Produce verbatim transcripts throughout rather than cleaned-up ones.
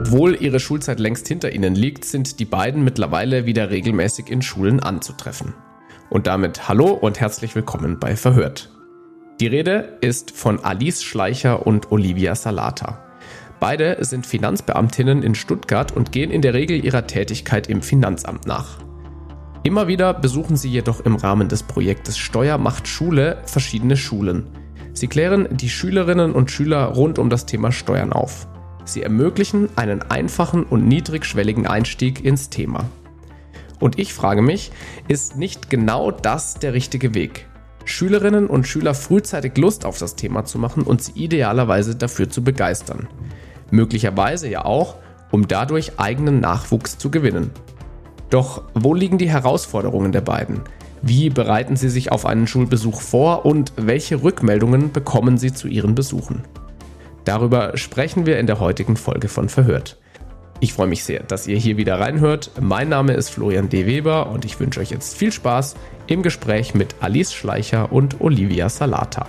Obwohl ihre Schulzeit längst hinter ihnen liegt, sind die beiden mittlerweile wieder regelmäßig in Schulen anzutreffen. Und damit hallo und herzlich willkommen bei Verhört. Die Rede ist von Alice Schleicher und Olivia Salata. Beide sind Finanzbeamtinnen in Stuttgart und gehen in der Regel ihrer Tätigkeit im Finanzamt nach. Immer wieder besuchen sie jedoch im Rahmen des Projektes Steuer macht Schule verschiedene Schulen. Sie klären die Schülerinnen und Schüler rund um das Thema Steuern auf. Sie ermöglichen einen einfachen und niedrigschwelligen Einstieg ins Thema. Und ich frage mich, ist nicht genau das der richtige Weg? Schülerinnen und Schüler frühzeitig Lust auf das Thema zu machen und sie idealerweise dafür zu begeistern. Möglicherweise ja auch, um dadurch eigenen Nachwuchs zu gewinnen. Doch wo liegen die Herausforderungen der beiden? Wie bereiten sie sich auf einen Schulbesuch vor und welche Rückmeldungen bekommen sie zu ihren Besuchen? Darüber sprechen wir in der heutigen Folge von Verhört. Ich freue mich sehr, dass ihr hier wieder reinhört. Mein Name ist Florian D. Weber und ich wünsche euch jetzt viel Spaß im Gespräch mit Alice Schleicher und Olivia Salata.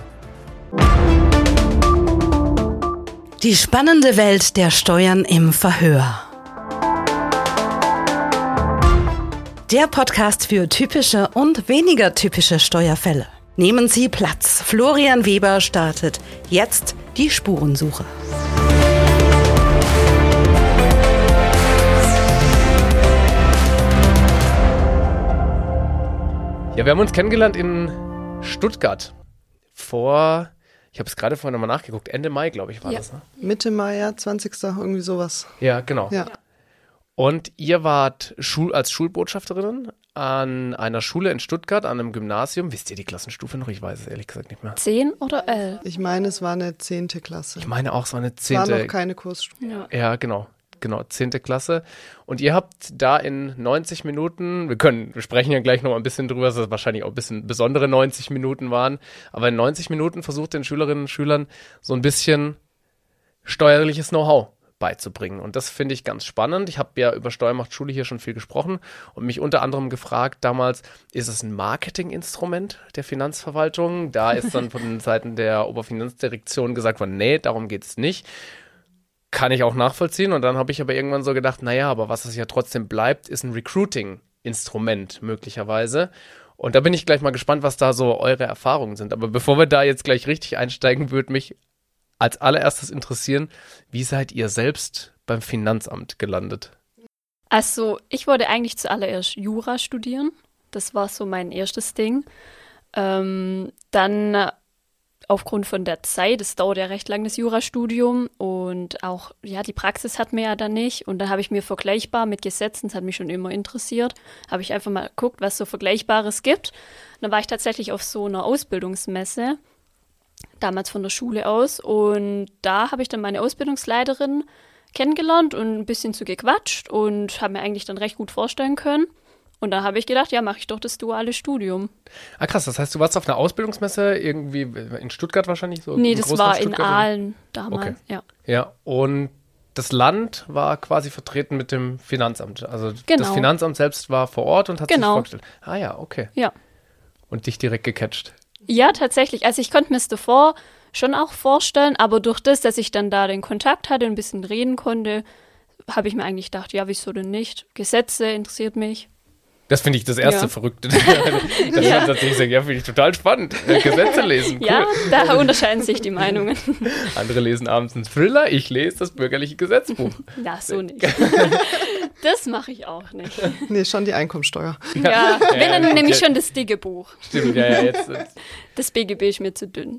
Die spannende Welt der Steuern im Verhör. Der Podcast für typische und weniger typische Steuerfälle. Nehmen Sie Platz. Florian Weber startet jetzt die Spurensuche. Ja, wir haben uns kennengelernt in Stuttgart vor, ich habe es gerade vorhin nochmal nachgeguckt, Ende Mai, glaube ich, war ja. das, ne? Mitte Mai, ja, zwanzigster irgendwie sowas. Ja, genau. Ja. Und ihr wart Schul- als Schulbotschafterinnen an einer Schule in Stuttgart, an einem Gymnasium. Wisst ihr die Klassenstufe noch? Ich weiß es ehrlich gesagt nicht mehr. Zehn oder elf? Ich meine, es war eine zehnte Klasse. Ich meine auch so eine Es zehnte. war noch keine Kursstufe. Ja. Ja, genau. Genau, zehnte Klasse. Und ihr habt da in neunzig Minuten, wir können, wir sprechen ja gleich noch mal ein bisschen drüber, dass das wahrscheinlich auch ein bisschen besondere neunzig Minuten waren, aber in neunzig Minuten versucht den Schülerinnen und Schülern so ein bisschen steuerliches Know-how beizubringen. Und das finde ich ganz spannend. Ich habe ja über Steuer macht Schule hier schon viel gesprochen und mich unter anderem gefragt damals, ist es ein Marketinginstrument der Finanzverwaltung? Da ist dann von den Seiten der Oberfinanzdirektion gesagt worden, nee, darum geht es nicht. Kann ich auch nachvollziehen. Und dann habe ich aber irgendwann so gedacht, naja, aber was es ja trotzdem bleibt, ist ein Recruiting-Instrument möglicherweise. Und da bin ich gleich mal gespannt, was da so eure Erfahrungen sind. Aber bevor wir da jetzt gleich richtig einsteigen, würde mich als allererstes interessieren, wie seid ihr selbst beim Finanzamt gelandet? Also ich wollte eigentlich zuallererst Jura studieren. Das war so mein erstes Ding. Ähm, dann aufgrund von der Zeit, es dauert ja recht lang, das Jurastudium und auch, ja, die Praxis hat mir ja dann nicht und dann habe ich mir vergleichbar mit Gesetzen, das hat mich schon immer interessiert, habe ich einfach mal geguckt, was so Vergleichbares gibt. Und dann war ich tatsächlich auf so einer Ausbildungsmesse, damals von der Schule aus und da habe ich dann meine Ausbildungsleiterin kennengelernt und ein bisschen zu gequatscht und habe mir eigentlich dann recht gut vorstellen können. Und dann habe ich gedacht, ja, mache ich doch das duale Studium. Ah krass, das heißt, du warst auf einer Ausbildungsmesse irgendwie in Stuttgart wahrscheinlich? So nee, das war in Stuttgart, Aalen damals, okay. ja. Ja, und das Land war quasi vertreten mit dem Finanzamt. Also genau. Das Finanzamt selbst war vor Ort und hat genau. sich vorgestellt. Ah ja, okay. Ja. Und dich direkt gecatcht. Ja, tatsächlich. Also ich konnte mir es davor schon auch vorstellen, aber durch das, dass ich dann da den Kontakt hatte und ein bisschen reden konnte, habe ich mir eigentlich gedacht, ja, wieso denn nicht? Gesetze interessiert mich. Das finde ich das erste ja. Verrückte. Das ja. man tatsächlich sagt, ja, finde ich total spannend. Gesetze lesen, cool. Ja, da unterscheiden sich die Meinungen. Andere lesen abends einen Thriller, ich lese das bürgerliche Gesetzbuch. Ja, so nicht. Das mache ich auch nicht. Nee, schon die Einkommensteuer. Ja, ja wenn dann ja, nämlich ja. schon das dicke Buch. Stimmt, ja, ja, jetzt. Das B G B ist mir zu dünn.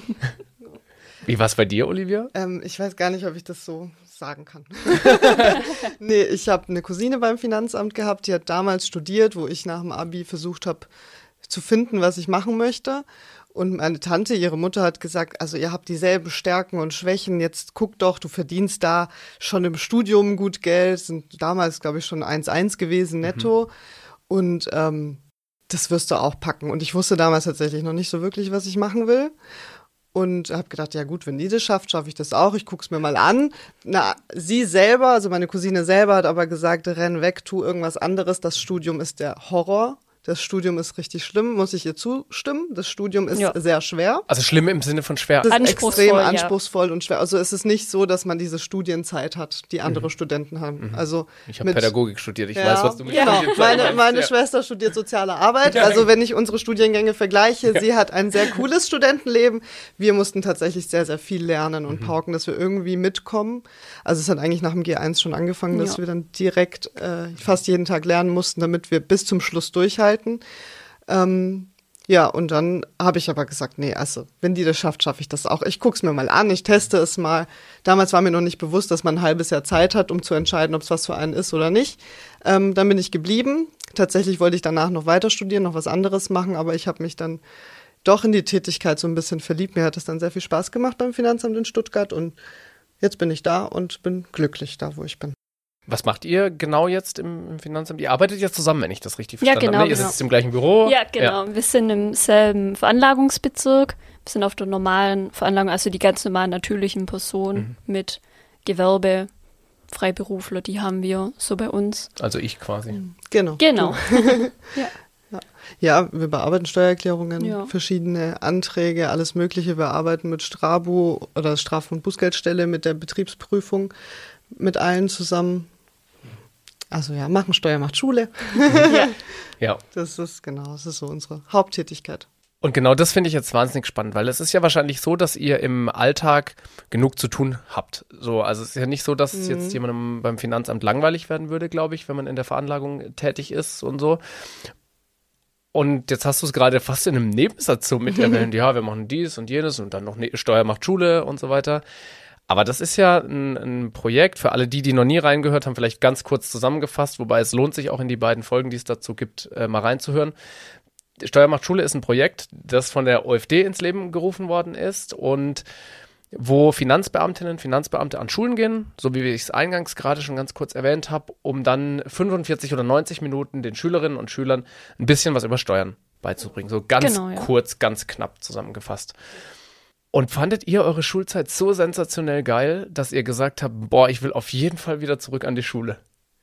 Wie war es bei dir, Olivia? Ähm, ich weiß gar nicht, ob ich das so sagen kann. Nee, ich habe eine Cousine beim Finanzamt gehabt, die hat damals studiert, wo ich nach dem Abi versucht habe zu finden, was ich machen möchte. Und meine Tante, ihre Mutter, hat gesagt, also ihr habt dieselben Stärken und Schwächen, jetzt guck doch, du verdienst da schon im Studium gut Geld, sind damals, glaube ich, schon eins Komma eins gewesen netto. Mhm. Und ähm, das wirst du auch packen. Und ich wusste damals tatsächlich noch nicht so wirklich, was ich machen will. Und habe gedacht, ja gut, wenn die das schafft, schaffe ich das auch. Ich gucke es mir mal an. Na, sie selber, also meine Cousine selber, hat aber gesagt, renn weg, tu irgendwas anderes. Das Studium ist der Horror. das Studium ist richtig schlimm, muss ich ihr zustimmen. Das Studium ist Ja. sehr schwer. Also schlimm im Sinne von schwer. Das ist Anspruchsvoll, extrem ja. anspruchsvoll und schwer. Also es ist nicht so, dass man diese Studienzeit hat, die andere Studenten haben. Also Ich habe mit- Pädagogik studiert, ich Ja, weiß, was du mit genau. Studienzeit Meine, meinst. meine Ja. Schwester studiert soziale Arbeit. Ja. Also wenn ich unsere Studiengänge vergleiche, sie hat ein sehr cooles Studentenleben. Wir mussten tatsächlich sehr, sehr viel lernen und pauken, dass wir irgendwie mitkommen. Also es hat eigentlich nach dem G eins schon angefangen, dass Ja. wir dann direkt äh, fast jeden Tag lernen mussten, damit wir bis zum Schluss durchhalten. Ähm, ja, und dann habe ich aber gesagt, nee, also wenn die das schafft, schaffe ich das auch. Ich gucke es mir mal an, ich teste es mal. Damals war mir noch nicht bewusst, dass man ein halbes Jahr Zeit hat, um zu entscheiden, ob es was für einen ist oder nicht. Ähm, dann bin ich geblieben. Tatsächlich wollte ich danach noch weiter studieren, noch was anderes machen, aber ich habe mich dann doch in die Tätigkeit so ein bisschen verliebt. Mir hat es dann sehr viel Spaß gemacht beim Finanzamt in Stuttgart und jetzt bin ich da und bin glücklich da, wo ich bin. Was macht ihr genau jetzt im, im Finanzamt? Ihr arbeitet ja zusammen, wenn ich das richtig Ja, verstanden genau, habe. Ne? Ihr genau. sitzt im gleichen Büro. Ja, genau. Wir sind im selben Veranlagungsbezirk. Wir sind auf der normalen Veranlagung, also die ganz normalen natürlichen Personen mit Gewerbe, Freiberufler, die haben wir so bei uns. Also ich quasi. Genau. Genau. Ja, wir bearbeiten Steuererklärungen, Ja. verschiedene Anträge, alles Mögliche. Wir arbeiten mit Strabo oder Straf- und Bußgeldstelle, mit der Betriebsprüfung, mit allen zusammen. Also ja, machen Steuer macht Schule. Ja. Ja. Das ist genau, das ist so unsere Haupttätigkeit. Und genau das finde ich jetzt wahnsinnig spannend, weil es ist ja wahrscheinlich so, dass ihr im Alltag genug zu tun habt. So, also es ist ja nicht so, dass es jetzt jemandem beim Finanzamt langweilig werden würde, glaube ich, wenn man in der Veranlagung tätig ist und so. Und jetzt hast du es gerade fast in einem Nebensatz so mit erwähnt, ja, wir machen dies und jenes und dann noch ne- Steuer macht Schule und so weiter. Aber das ist ja ein, ein Projekt für alle die, die noch nie reingehört haben, vielleicht ganz kurz zusammengefasst, wobei es lohnt sich auch in die beiden Folgen, die es dazu gibt, äh, mal reinzuhören. Steuer macht Schule ist ein Projekt, das von der O F D ins Leben gerufen worden ist und wo Finanzbeamtinnen, Finanzbeamte an Schulen gehen, so wie ich es eingangs gerade schon ganz kurz erwähnt habe, um dann fünfundvierzig oder neunzig Minuten den Schülerinnen und Schülern ein bisschen was über Steuern beizubringen. So ganz Genau, ja. kurz, ganz knapp zusammengefasst. Und fandet ihr eure Schulzeit so sensationell geil, dass ihr gesagt habt, boah, ich will auf jeden Fall wieder zurück an die Schule?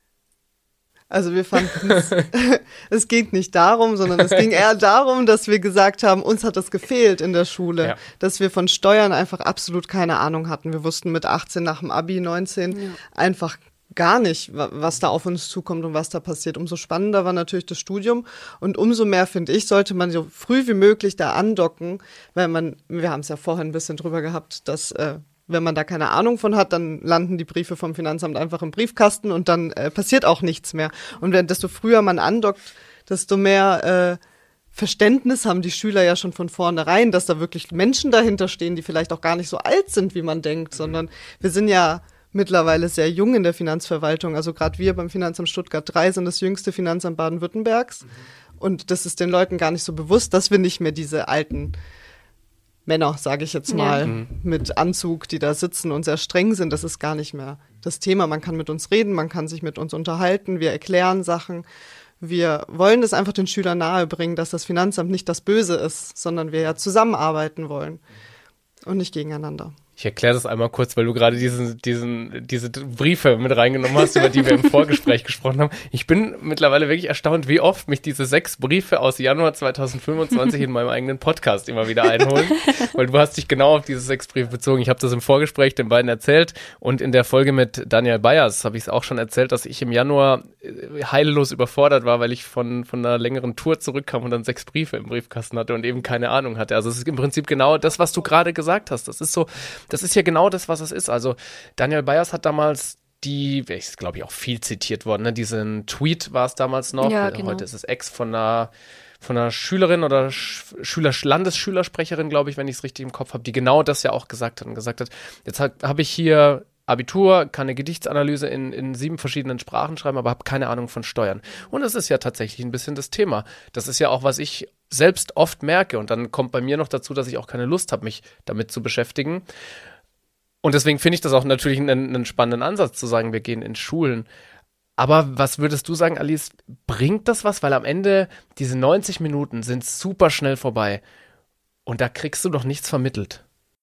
Also wir fanden es, es ging nicht darum, sondern es ging eher darum, dass wir gesagt haben, uns hat das gefehlt in der Schule, Ja. dass wir von Steuern einfach absolut keine Ahnung hatten. Wir wussten mit achtzehn nach dem Abi, neunzehn Ja. einfach gar nicht, wa- was da auf uns zukommt und was da passiert. Umso spannender war natürlich das Studium und umso mehr, finde ich, sollte man so früh wie möglich da andocken, weil man, wir haben es ja vorhin ein bisschen drüber gehabt, dass äh, wenn man da keine Ahnung von hat, dann landen die Briefe vom Finanzamt einfach im Briefkasten und dann äh, passiert auch nichts mehr. Und wenn desto früher man andockt, desto mehr äh, Verständnis haben die Schüler ja schon von vornherein, dass da wirklich Menschen dahinter stehen, die vielleicht auch gar nicht so alt sind, wie man denkt, sondern wir sind ja mittlerweile sehr jung in der Finanzverwaltung. Also gerade wir beim Finanzamt Stuttgart drei sind das jüngste Finanzamt Baden-Württembergs. Und das ist den Leuten gar nicht so bewusst, dass wir nicht mehr diese alten Männer, sage ich jetzt mal, Ja. mit Anzug, die da sitzen und sehr streng sind. Das ist gar nicht mehr das Thema. Man kann mit uns reden, man kann sich mit uns unterhalten, wir erklären Sachen. Wir wollen das einfach den Schülern nahebringen, dass das Finanzamt nicht das Böse ist, sondern wir ja zusammenarbeiten wollen und nicht gegeneinander. Ich erkläre das einmal kurz, weil du gerade diesen, diesen, diese Briefe mit reingenommen hast, über die wir im Vorgespräch gesprochen haben. Ich bin mittlerweile wirklich erstaunt, wie oft mich diese sechs Briefe aus Januar zweitausendfünfundzwanzig in meinem eigenen Podcast immer wieder einholen, weil du hast dich genau auf diese sechs Briefe bezogen. Ich habe das im Vorgespräch den beiden erzählt und in der Folge mit Daniel Bayers habe ich es auch schon erzählt, dass ich im Januar heillos überfordert war, weil ich von, von einer längeren Tour zurückkam und dann sechs Briefe im Briefkasten hatte und eben keine Ahnung hatte. Also es ist im Prinzip genau das, was du gerade gesagt hast. Das ist so, das ist ja genau das, was es ist. Also Daniel Bayers hat damals die, ist glaube ich auch viel zitiert worden, ne? Diesen Tweet war es damals noch. Ja, genau. Heute ist es Ex von einer, von einer Schülerin oder Sch- Schüler, Landesschülersprecherin, glaube ich, wenn ich es richtig im Kopf habe, die genau das ja auch gesagt hat und gesagt hat, jetzt ha- habe ich hier Abitur, kann eine Gedichtsanalyse in, in sieben verschiedenen Sprachen schreiben, aber habe keine Ahnung von Steuern. Und das ist ja tatsächlich ein bisschen das Thema. Das ist ja auch, was ich selbst oft merke. Und dann kommt bei mir noch dazu, dass ich auch keine Lust habe, mich damit zu beschäftigen. Und deswegen finde ich das auch natürlich einen, einen spannenden Ansatz, zu sagen, wir gehen in Schulen. Aber was würdest du sagen, Alice, bringt das was? Weil am Ende diese neunzig Minuten sind super schnell vorbei. Und da kriegst du doch nichts vermittelt.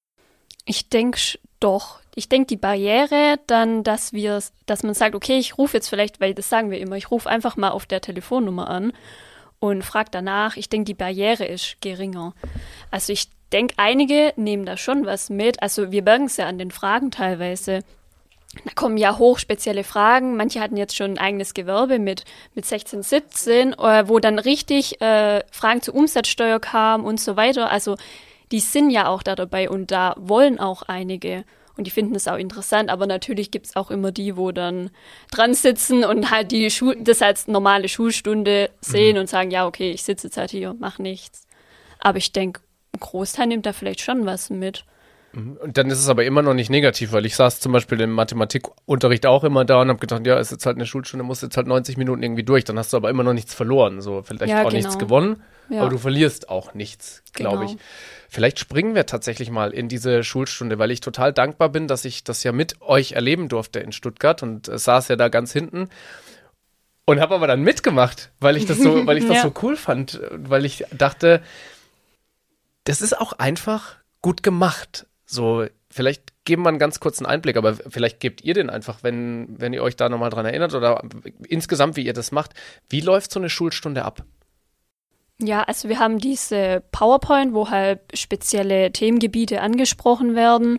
Ich denke doch. Ich denke, die Barriere dann, dass wir, dass man sagt, okay, ich rufe jetzt vielleicht, weil das sagen wir immer, ich rufe einfach mal auf der Telefonnummer an und fragt danach. Ich denke, die Barriere ist geringer. Also ich denke, einige nehmen da schon was mit. Also wir merken es ja an den Fragen teilweise. Da kommen ja hochspezielle Fragen. Manche hatten jetzt schon ein eigenes Gewerbe mit, mit sechzehn, siebzehn, äh, wo dann richtig äh, Fragen zur Umsatzsteuer kamen und so weiter. Also die sind ja auch da dabei und da wollen auch einige. Und die finden es auch interessant, aber natürlich gibt es auch immer die, wo dann dran sitzen und halt die Schul- das als normale Schulstunde sehen mhm. und sagen, ja, okay, ich sitze jetzt halt hier, mach nichts. Aber ich denke, ein Großteil nimmt da vielleicht schon was mit. Und dann ist es aber immer noch nicht negativ, weil ich saß zum Beispiel im Mathematikunterricht auch immer da und habe gedacht, ja, ist jetzt halt eine Schulstunde, musst jetzt halt neunzig Minuten irgendwie durch, dann hast du aber immer noch nichts verloren, so vielleicht ja, auch genau. nichts gewonnen, ja. aber du verlierst auch nichts, glaube genau. ich. Vielleicht springen wir tatsächlich mal in diese Schulstunde, weil ich total dankbar bin, dass ich das ja mit euch erleben durfte in Stuttgart und äh, saß ja da ganz hinten und habe aber dann mitgemacht, weil ich das so, weil ich das ja. so cool fand, weil ich dachte, das ist auch einfach gut gemacht. So, vielleicht geben wir einen ganz kurzen Einblick, aber vielleicht gebt ihr den einfach, wenn, wenn ihr euch da nochmal dran erinnert oder insgesamt, wie ihr das macht. Wie läuft so eine Schulstunde ab? Ja, also wir haben diese PowerPoint, wo halt spezielle Themengebiete angesprochen werden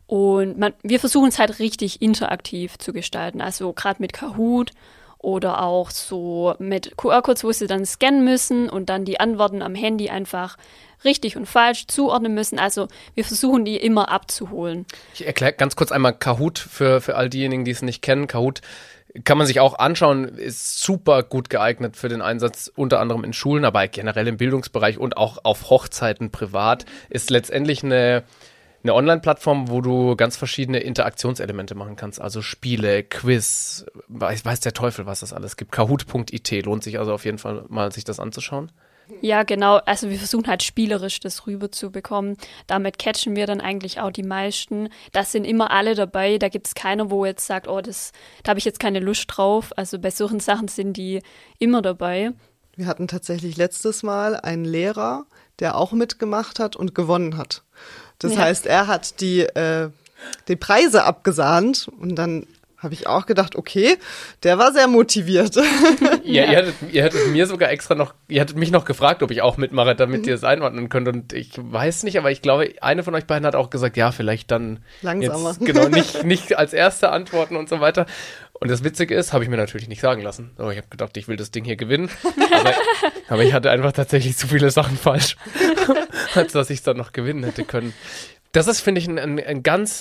und man, wir versuchen es halt richtig interaktiv zu gestalten, also gerade mit Kahoot oder auch so mit Q R-Codes, wo sie dann scannen müssen und dann die Antworten am Handy einfach richtig und falsch zuordnen müssen. Also wir versuchen, die immer abzuholen. Ich erkläre ganz kurz einmal Kahoot für, für all diejenigen, die es nicht kennen. Kahoot kann man sich auch anschauen, ist super gut geeignet für den Einsatz, unter anderem in Schulen, aber generell im Bildungsbereich und auch auf Hochzeiten privat. Ist letztendlich eine, eine Online-Plattform, wo du ganz verschiedene Interaktionselemente machen kannst. Also Spiele, Quiz, weiß, weiß der Teufel, was das alles gibt. Kahoot Punkt I T lohnt sich also auf jeden Fall mal, sich das anzuschauen. Ja, genau. Also wir versuchen halt spielerisch das rüberzubekommen. Damit catchen wir dann eigentlich auch die meisten. Das sind immer alle dabei. Da gibt es keiner, wo jetzt sagt, oh, das, da habe ich jetzt keine Lust drauf. Also bei solchen Sachen sind die immer dabei. Wir hatten tatsächlich letztes Mal einen Lehrer, der auch mitgemacht hat und gewonnen hat. Das ja. heißt, er hat die, äh, die Preise abgesahnt und dann habe ich auch gedacht, okay, der war sehr motiviert. Ja, ihr hattet, ihr hattet mir sogar extra noch, ihr hattet mich noch gefragt, ob ich auch mitmache, damit mhm. ihr es einordnen könnt. Und ich weiß nicht, aber ich glaube, eine von euch beiden hat auch gesagt, ja, vielleicht dann langsamer. Jetzt, genau, nicht, nicht als erste antworten und so weiter. Und das Witzige ist, habe ich mir natürlich nicht sagen lassen. Aber ich habe gedacht, ich will das Ding hier gewinnen. Aber, aber ich hatte einfach tatsächlich zu viele Sachen falsch, als dass ich es dann noch gewinnen hätte können. Das ist, finde ich, ein, ein, ein ganz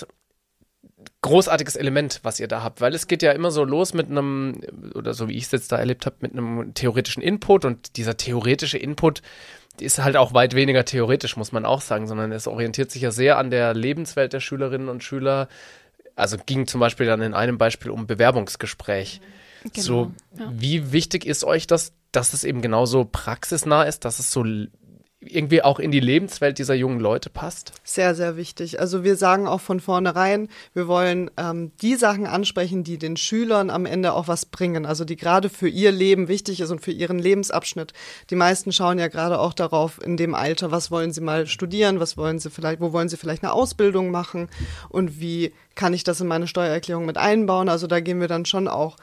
großartiges Element, was ihr da habt, weil es geht ja immer so los mit einem, oder so wie ich es jetzt da erlebt habe, mit einem theoretischen Input und dieser theoretische Input ist halt auch weit weniger theoretisch, muss man auch sagen, sondern es orientiert sich ja sehr an der Lebenswelt der Schülerinnen und Schüler. Also ging zum Beispiel dann in einem Beispiel um Bewerbungsgespräch. Genau, so, ja. Wie wichtig ist euch das, dass es eben genauso praxisnah ist, dass es so irgendwie auch in die Lebenswelt dieser jungen Leute passt? Sehr, sehr wichtig. Also wir sagen auch von vornherein, wir wollen ähm, die Sachen ansprechen, die den Schülern am Ende auch was bringen, also die gerade für ihr Leben wichtig ist und für ihren Lebensabschnitt. Die meisten schauen ja gerade auch darauf in dem Alter, was wollen sie mal studieren, was wollen sie vielleicht, wo wollen sie vielleicht eine Ausbildung machen und wie kann ich das in meine Steuererklärung mit einbauen? Also da gehen wir dann schon auch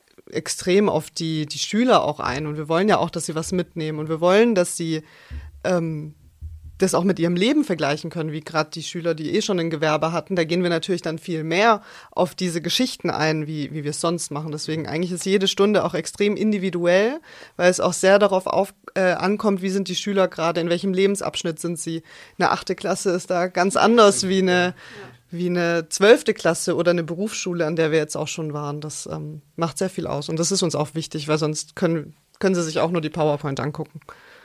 extrem auf die, die Schüler auch ein und wir wollen ja auch, dass sie was mitnehmen und wir wollen, dass sie ähm, das auch mit ihrem Leben vergleichen können, wie gerade die Schüler, die eh schon ein Gewerbe hatten. Da gehen wir natürlich dann viel mehr auf diese Geschichten ein, wie, wie wir es sonst machen. Deswegen eigentlich ist jede Stunde auch extrem individuell, weil es auch sehr darauf auf, äh, ankommt, wie sind die Schüler gerade, in welchem Lebensabschnitt sind sie. Eine achte Klasse ist da ganz anders wie eine wie eine zwölfte Klasse oder eine Berufsschule, an der wir jetzt auch schon waren. Das ähm, macht sehr viel aus und das ist uns auch wichtig, weil sonst können, können sie sich auch nur die PowerPoint angucken.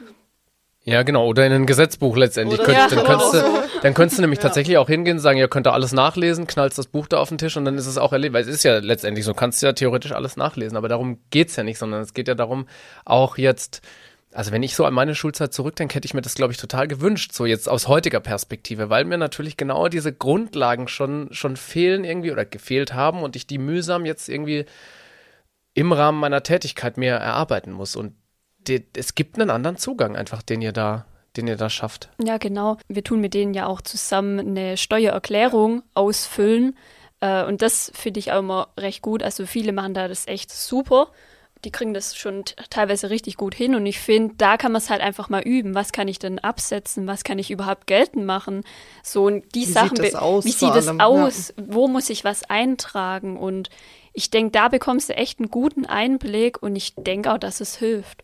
Ja, genau. Oder in ein Gesetzbuch letztendlich. Könnt, ja, dann, könntest genau. du, dann könntest du nämlich ja. tatsächlich auch hingehen und sagen, ihr könnt da alles nachlesen, knallst das Buch da auf den Tisch und dann ist es auch erledigt. Weil es ist ja letztendlich so, kannst du ja theoretisch alles nachlesen, aber darum geht's ja nicht, sondern es geht ja darum, auch jetzt, also wenn ich so an meine Schulzeit zurückdenke, hätte ich mir das, glaube ich, total gewünscht, so jetzt aus heutiger Perspektive, weil mir natürlich genau diese Grundlagen schon, schon fehlen irgendwie oder gefehlt haben und ich die mühsam jetzt irgendwie im Rahmen meiner Tätigkeit mir erarbeiten muss und die, es gibt einen anderen Zugang einfach, den ihr da, den ihr da schafft. Ja, genau. Wir tun mit denen ja auch zusammen eine Steuererklärung ausfüllen. Äh, und das finde ich auch immer recht gut. Also viele machen da das echt super, die kriegen das schon t- teilweise richtig gut hin und ich finde, da kann man es halt einfach mal üben. Was kann ich denn absetzen? Was kann ich überhaupt geltend machen? So und die Wie Sachen. sieht das aus, wie vor sieht es allem? aus? Ja. Wo muss ich was eintragen? Und ich denke, da bekommst du echt einen guten Einblick und ich denke auch, dass es hilft.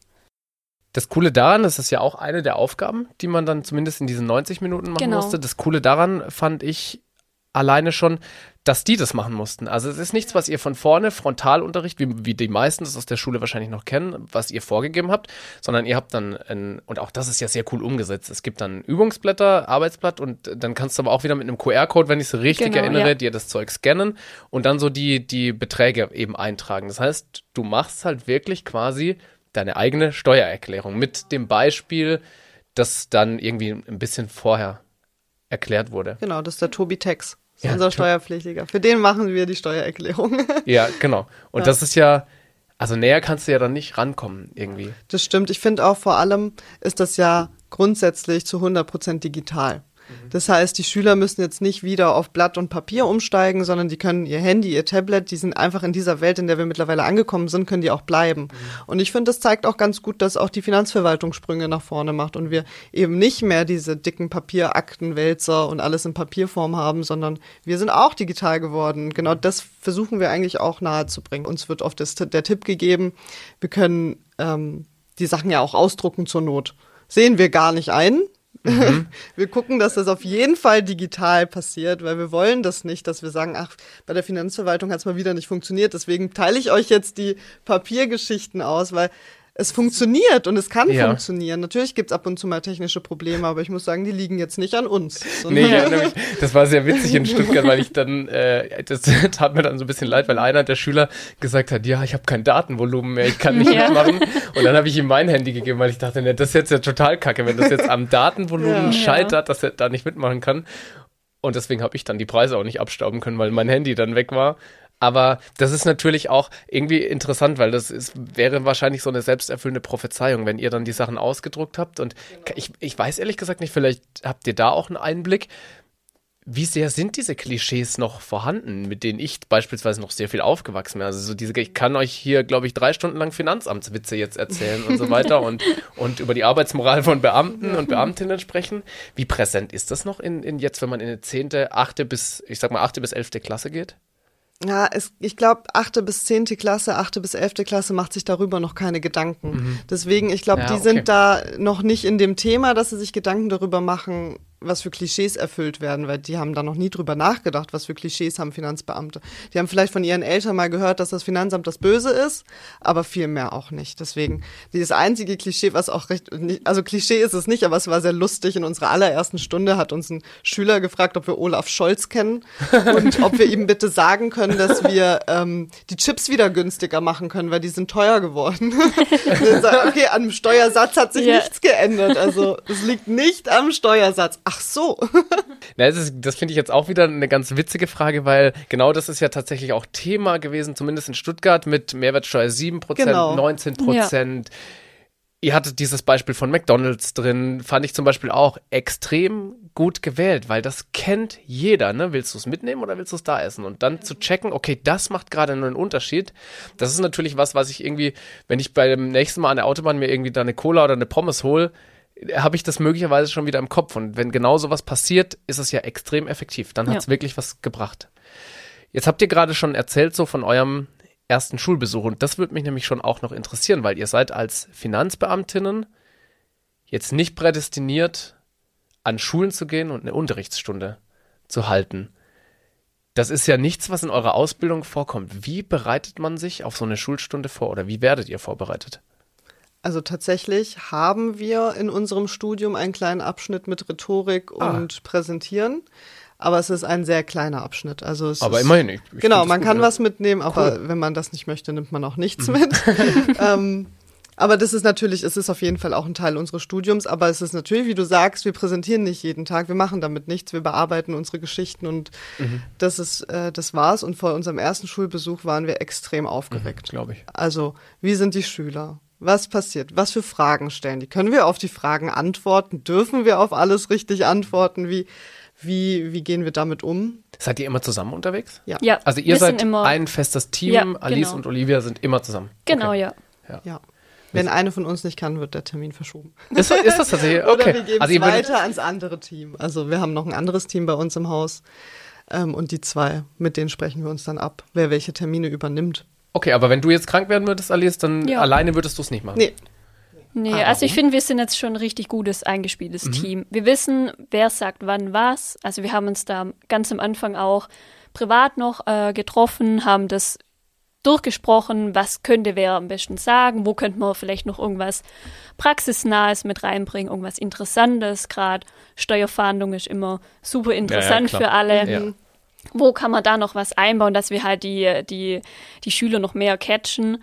Das Coole daran, das ist ja auch eine der Aufgaben, die man dann zumindest in diesen neunzig Minuten machen Genau. musste. Das Coole daran fand ich alleine schon, dass die das machen mussten. Also es ist nichts, was ihr von vorne, Frontalunterricht, wie, wie die meisten das aus der Schule wahrscheinlich noch kennen, was ihr vorgegeben habt, sondern ihr habt dann, ein, und auch das ist ja sehr cool umgesetzt, es gibt dann Übungsblätter, Arbeitsblatt und dann kannst du aber auch wieder mit einem Q R-Code, wenn ich es richtig Genau, erinnere, ja. dir das Zeug scannen und dann so die, die Beträge eben eintragen. Das heißt, du machst halt wirklich quasi deine eigene Steuererklärung mit dem Beispiel, das dann irgendwie ein bisschen vorher erklärt wurde. Genau, das ist der Tobi Tex. Das ist Ja, unser To- Steuerpflichtiger. Für den machen wir die Steuererklärung. Ja, genau. Und Ja. das ist ja, also näher kannst du ja dann nicht rankommen irgendwie. Das stimmt. Ich finde auch vor allem ist das ja grundsätzlich zu hundert Prozent digital. Das heißt, die Schüler müssen jetzt nicht wieder auf Blatt und Papier umsteigen, sondern die können ihr Handy, ihr Tablet, die sind einfach in dieser Welt, in der wir mittlerweile angekommen sind, können die auch bleiben. Mhm. Und ich finde, das zeigt auch ganz gut, dass auch die Finanzverwaltung Sprünge nach vorne macht und wir eben nicht mehr diese dicken Papierakten, Wälzer und alles in Papierform haben, sondern wir sind auch digital geworden. Genau das versuchen wir eigentlich auch nahezubringen. Uns wird oft das, der Tipp gegeben, wir können ähm, die Sachen ja auch ausdrucken zur Not. Sehen wir gar nicht ein. Mhm. Wir gucken, dass das auf jeden Fall digital passiert, weil wir wollen das nicht, dass wir sagen, ach, bei der Finanzverwaltung hat es mal wieder nicht funktioniert, deswegen teile ich euch jetzt die Papiergeschichten aus, weil es funktioniert und es kann Ja. funktionieren. Natürlich gibt es ab und zu mal technische Probleme, aber ich muss sagen, die liegen jetzt nicht an uns. Nee, ich erinnere mich, das war sehr witzig in Stuttgart, weil ich dann, äh, das tat mir dann so ein bisschen leid, weil einer der Schüler gesagt hat, ja, ich habe kein Datenvolumen mehr, ich kann nicht Ja. mitmachen. Und dann habe ich ihm mein Handy gegeben, weil ich dachte, ne, das ist jetzt ja total kacke, wenn das jetzt am Datenvolumen Ja. scheitert, dass er da nicht mitmachen kann. Und deswegen habe ich dann die Preise auch nicht abstauben können, weil mein Handy dann weg war. Aber das ist natürlich auch irgendwie interessant, weil das ist, wäre wahrscheinlich so eine selbsterfüllende Prophezeiung, wenn ihr dann die Sachen ausgedruckt habt. Und ich, ich weiß ehrlich gesagt nicht, vielleicht habt ihr da auch einen Einblick. Wie sehr sind diese Klischees noch vorhanden, mit denen ich beispielsweise noch sehr viel aufgewachsen bin? Also so diese, ich kann euch hier, glaube ich, drei Stunden lang Finanzamtswitze jetzt erzählen und so weiter und, und über die Arbeitsmoral von Beamten und Beamtinnen sprechen. Wie präsent ist das noch in, in jetzt, wenn man in eine zehnte, achte bis, ich sag mal, achte bis elfte Klasse geht? Ja, es, ich glaube, achte bis zehnte Klasse, achte bis elfte Klasse macht sich darüber noch keine Gedanken. Mhm. Deswegen, ich glaube, Ja, die okay. sind da noch nicht in dem Thema, dass sie sich Gedanken darüber machen, was für Klischees erfüllt werden, weil die haben da noch nie drüber nachgedacht, was für Klischees haben Finanzbeamte. Die haben vielleicht von ihren Eltern mal gehört, dass das Finanzamt das Böse ist, aber viel mehr auch nicht. Deswegen, dieses einzige Klischee, was auch recht, also Klischee ist es nicht, aber es war sehr lustig. In unserer allerersten Stunde hat uns ein Schüler gefragt, ob wir Olaf Scholz kennen und ob wir ihm bitte sagen können, dass wir ähm, die Chips wieder günstiger machen können, weil die sind teuer geworden. Wir sagen, okay, am Steuersatz hat sich Ja. nichts geändert. Also es liegt nicht am Steuersatz. Ach so. Na, das, ist- das finde ich jetzt auch wieder eine ganz witzige Frage, weil genau das ist ja tatsächlich auch Thema gewesen, zumindest in Stuttgart mit Mehrwertsteuer sieben Prozent, Genau. neunzehn Prozent. Ihr hattet dieses Beispiel von McDonald's drin, fand ich zum Beispiel auch extrem gut gewählt, weil das kennt jeder, ne? Willst du es mitnehmen oder willst du es da essen? Und dann zu checken, okay, das macht gerade einen Unterschied. Das ist natürlich was, was ich irgendwie, wenn ich beim nächsten Mal an der Autobahn mir irgendwie da eine Cola oder eine Pommes hole, habe ich das möglicherweise schon wieder im Kopf. Und wenn genau sowas passiert, ist es ja extrem effektiv. Dann hat es Ja. wirklich was gebracht. Jetzt habt ihr gerade schon erzählt, so von eurem ersten Schulbesuch. Und das würde mich nämlich schon auch noch interessieren, weil ihr seid als Finanzbeamtinnen jetzt nicht prädestiniert, an Schulen zu gehen und eine Unterrichtsstunde zu halten. Das ist ja nichts, was in eurer Ausbildung vorkommt. Wie bereitet man sich auf so eine Schulstunde vor oder wie werdet ihr vorbereitet? Also tatsächlich haben wir in unserem Studium einen kleinen Abschnitt mit Rhetorik Ah. und Präsentieren, aber es ist ein sehr kleiner Abschnitt. Also es Aber ist, immerhin nicht. Ich Genau, find das man gut, kann ne? was mitnehmen, aber wenn man das nicht möchte, nimmt man auch nichts mit. ähm, aber das ist natürlich, es ist auf jeden Fall auch ein Teil unseres Studiums, aber es ist natürlich, wie du sagst, wir präsentieren nicht jeden Tag, wir machen damit nichts, wir bearbeiten unsere Geschichten und Mhm. das ist, äh, das war's. Und vor unserem ersten Schulbesuch waren wir extrem aufgeregt. Glaube ich. Also, wie sind die Schüler? Was passiert? Was für Fragen stellen die? Können wir auf die Fragen antworten? Dürfen wir auf alles richtig antworten? Wie, wie, wie gehen wir damit um? Seid ihr immer zusammen unterwegs? Ja. Ja, Also ihr wir seid sind immer, ein festes Team, Ja, Alice genau. und Olivia sind immer zusammen. Genau, Okay. ja. Ja. Ja. Wenn eine von uns nicht kann, wird der Termin verschoben. Ist, ist das tatsächlich? Okay. Oder wir geben also es ihr würdet- weiter ans andere Team. Also wir haben noch ein anderes Team bei uns im Haus. Ähm, und die zwei, mit denen sprechen wir uns dann ab, wer welche Termine übernimmt. Okay, aber wenn du jetzt krank werden würdest, Alice, dann Ja. alleine würdest du es nicht machen? Nee, Nee, Ah, also ich warum? finde, wir sind jetzt schon ein richtig gutes, eingespieltes Mhm. Team. Wir wissen, wer sagt wann was. Also wir haben uns da ganz am Anfang auch privat noch äh, getroffen, haben das durchgesprochen, was könnte wer am besten sagen, wo könnte man vielleicht noch irgendwas Praxisnahes mit reinbringen, irgendwas Interessantes. Gerade Steuerfahndung ist immer super interessant klar. für alle. Ja. Wo kann man da noch was einbauen, dass wir halt die, die, die Schüler noch mehr catchen.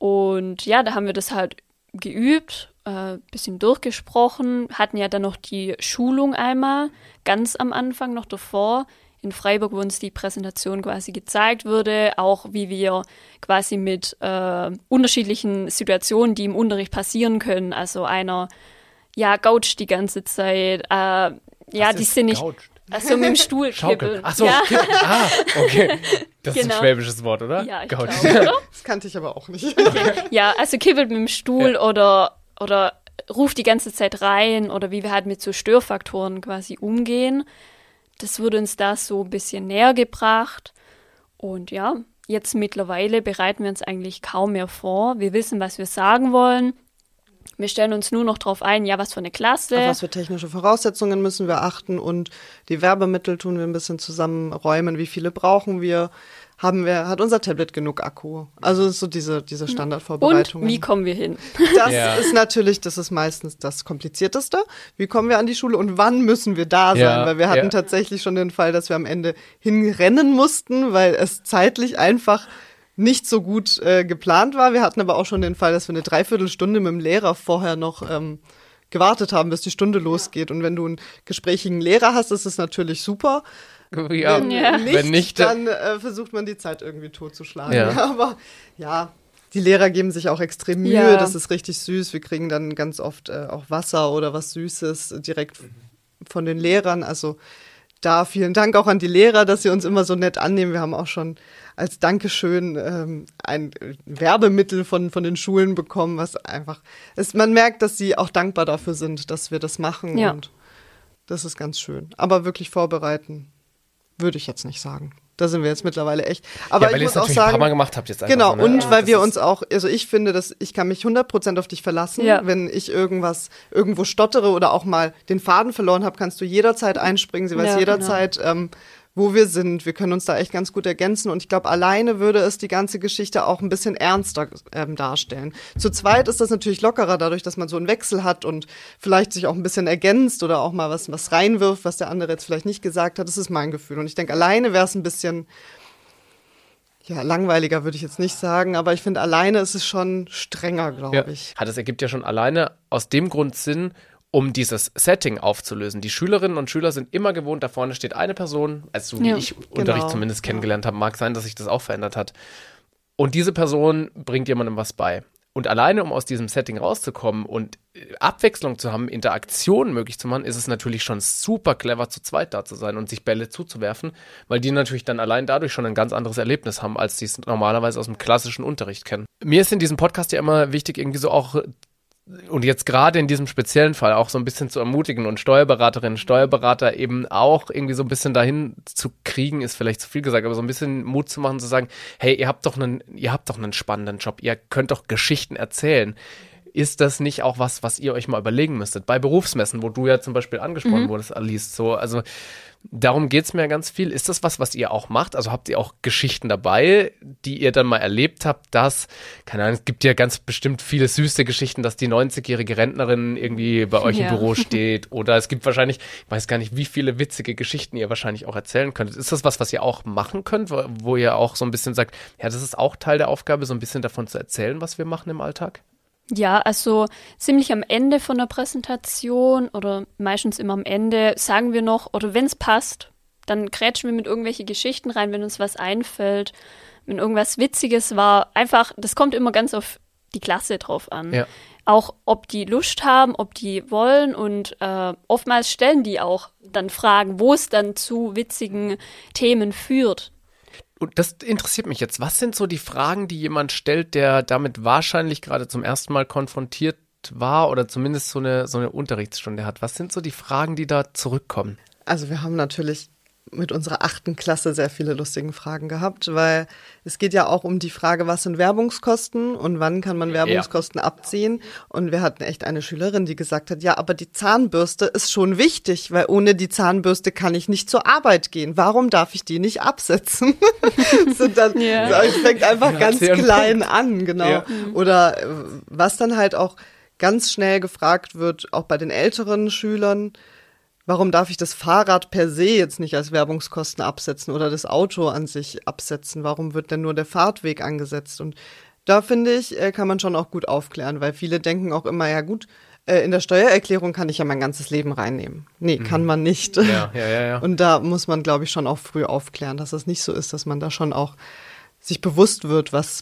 Und ja, da haben wir das halt geübt, äh, bisschen durchgesprochen, hatten ja dann noch die Schulung einmal, ganz am Anfang noch davor, in Freiburg, wo uns die Präsentation quasi gezeigt wurde, auch wie wir quasi mit äh, unterschiedlichen Situationen, die im Unterricht passieren können, also einer, ja, goucht die ganze Zeit, äh, ja, Was die ist sind nicht, Goucht? also mit dem Stuhl Schaukeln. kippeln. Ach so, ja. kippeln. Ah, okay. Das ist Genau. ein schwäbisches Wort, oder? Ja, ich Goucht. glaube, oder? das kannte ich aber auch nicht. Ja, also kippelt mit dem Stuhl oder, oder ruft die ganze Zeit rein oder wie wir halt mit so Störfaktoren quasi umgehen. Das wurde uns da so ein bisschen näher gebracht. Und ja, jetzt mittlerweile bereiten wir uns eigentlich kaum mehr vor. Wir wissen, was wir sagen wollen. Wir stellen uns nur noch drauf ein, ja, was für eine Klasse. Auf was für technische Voraussetzungen müssen wir achten und die Werbemittel tun wir ein bisschen zusammenräumen. Wie viele brauchen wir? Haben wir, hat unser Tablet genug Akku? Also es ist so diese, diese Und Standardvorbereitungen. wie kommen wir hin? Das Ja. ist natürlich, das ist meistens das Komplizierteste. Wie kommen wir an die Schule und wann müssen wir da sein? Ja, Weil wir hatten ja. tatsächlich schon den Fall, dass wir am Ende hinrennen mussten, weil es zeitlich einfach nicht so gut äh, geplant war. Wir hatten aber auch schon den Fall, dass wir eine Dreiviertelstunde mit dem Lehrer vorher noch ähm, gewartet haben, bis die Stunde losgeht. Und wenn du einen gesprächigen Lehrer hast, ist es natürlich super. Ja. Wenn, Ja. nicht, Wenn nicht, dann äh, versucht man die Zeit irgendwie totzuschlagen. Ja. Aber ja, die Lehrer geben sich auch extrem Mühe. Ja. Das ist richtig süß. Wir kriegen dann ganz oft äh, auch Wasser oder was Süßes direkt von den Lehrern. Also da vielen Dank auch an die Lehrer, dass sie uns immer so nett annehmen. Wir haben auch schon als Dankeschön ähm, ein Werbemittel von, von den Schulen bekommen, was einfach ist. Man merkt, dass sie auch dankbar dafür sind, dass wir das machen. Ja. Und das ist ganz schön. Aber wirklich vorbereiten würde ich jetzt nicht sagen. Da sind wir jetzt mittlerweile echt. Aber ja, weil ich ihr muss es auch natürlich ein paar sagen, Mal gemacht habt jetzt einfach genau, so, ne? und Also weil das wir ist- uns auch, also ich finde, dass ich kann mich hundert Prozent auf dich verlassen. Ja. Wenn ich irgendwas irgendwo stottere oder auch mal den Faden verloren habe, kannst du jederzeit einspringen. Sie weiß Ja, jederzeit, ähm, wo wir sind. Wir können uns da echt ganz gut ergänzen. Und ich glaube, alleine würde es die ganze Geschichte auch ein bisschen ernster ähm, darstellen. Zu zweit ist das natürlich lockerer, dadurch, dass man so einen Wechsel hat und vielleicht sich auch ein bisschen ergänzt oder auch mal was, was reinwirft, was der andere jetzt vielleicht nicht gesagt hat. Das ist mein Gefühl. Und ich denke, alleine wäre es ein bisschen, ja, langweiliger würde ich jetzt nicht sagen, aber ich finde, alleine ist es schon strenger, glaube Ja. ich. Hat es ergibt ja schon alleine aus dem Grund Sinn, um dieses Setting aufzulösen. Die Schülerinnen und Schüler sind immer gewohnt, da vorne steht eine Person, also so wie Ja, ich Unterricht genau. zumindest kennengelernt habe, mag sein, dass sich das auch verändert hat. Und diese Person bringt jemandem was bei. Und alleine, um aus diesem Setting rauszukommen und äh, Abwechslung zu haben, Interaktion möglich zu machen, ist es natürlich schon super clever, zu zweit da zu sein und sich Bälle zuzuwerfen, weil die natürlich dann allein dadurch schon ein ganz anderes Erlebnis haben, als die es normalerweise aus dem klassischen Unterricht kennen. Mir ist in diesem Podcast ja immer wichtig, irgendwie so auch, und jetzt gerade in diesem speziellen Fall auch so ein bisschen zu ermutigen und Steuerberaterinnen, Steuerberater eben auch irgendwie so ein bisschen dahin zu kriegen, ist vielleicht zu viel gesagt, aber so ein bisschen Mut zu machen, zu sagen, hey, ihr habt doch einen, ihr habt doch einen spannenden Job, ihr könnt doch Geschichten erzählen. Ist das nicht auch was, was ihr euch mal überlegen müsstet? Bei Berufsmessen, wo du ja zum Beispiel angesprochen Mhm. wurdest, Alice, so, also darum geht's mir ganz viel. Ist das was, was ihr auch macht? Also habt ihr auch Geschichten dabei, die ihr dann mal erlebt habt, dass, keine Ahnung, es gibt ja ganz bestimmt viele süße Geschichten, dass die neunzigjährige Rentnerin irgendwie bei euch Ja. im Büro steht oder es gibt wahrscheinlich, ich weiß gar nicht, wie viele witzige Geschichten ihr wahrscheinlich auch erzählen könntet. Ist das was, was ihr auch machen könnt, wo, wo ihr auch so ein bisschen sagt, ja, das ist auch Teil der Aufgabe, so ein bisschen davon zu erzählen, was wir machen im Alltag? Ja, also ziemlich am Ende von der Präsentation oder meistens immer am Ende sagen wir noch, oder wenn es passt, dann grätschen wir mit irgendwelche Geschichten rein, wenn uns was einfällt, wenn irgendwas Witziges war. Einfach, das kommt immer ganz auf die Klasse drauf an. Ja. Auch ob die Lust haben, ob die wollen und äh, oftmals stellen die auch dann Fragen, wo es dann zu witzigen Themen führt. Und das interessiert mich jetzt. Was sind so die Fragen, die jemand stellt, der damit wahrscheinlich gerade zum ersten Mal konfrontiert war oder zumindest so eine, so eine Unterrichtsstunde hat? Was sind so die Fragen, die da zurückkommen? Also wir haben natürlich mit unserer achten Klasse sehr viele lustige Fragen gehabt, weil es geht ja auch um die Frage, was sind Werbungskosten und wann kann man Werbungskosten ja. abziehen. Und wir hatten echt eine Schülerin, die gesagt hat, ja, aber die Zahnbürste ist schon wichtig, weil ohne die Zahnbürste kann ich nicht zur Arbeit gehen. Warum darf ich die nicht absetzen? so dann, ja. Es fängt einfach ja, ganz klein Punkt. an, genau. Ja. Oder was dann halt auch ganz schnell gefragt wird, auch bei den älteren Schülern, warum darf ich das Fahrrad per se jetzt nicht als Werbungskosten absetzen oder das Auto an sich absetzen? Warum wird denn nur der Fahrtweg angesetzt? Und da finde ich, kann man schon auch gut aufklären, weil viele denken auch immer, ja gut, in der Steuererklärung kann ich ja mein ganzes Leben reinnehmen. Nee, mhm. kann man nicht. Ja, ja, ja, ja. Und da muss man, glaube ich, schon auch früh aufklären, dass es nicht so ist, dass man da schon auch sich bewusst wird, was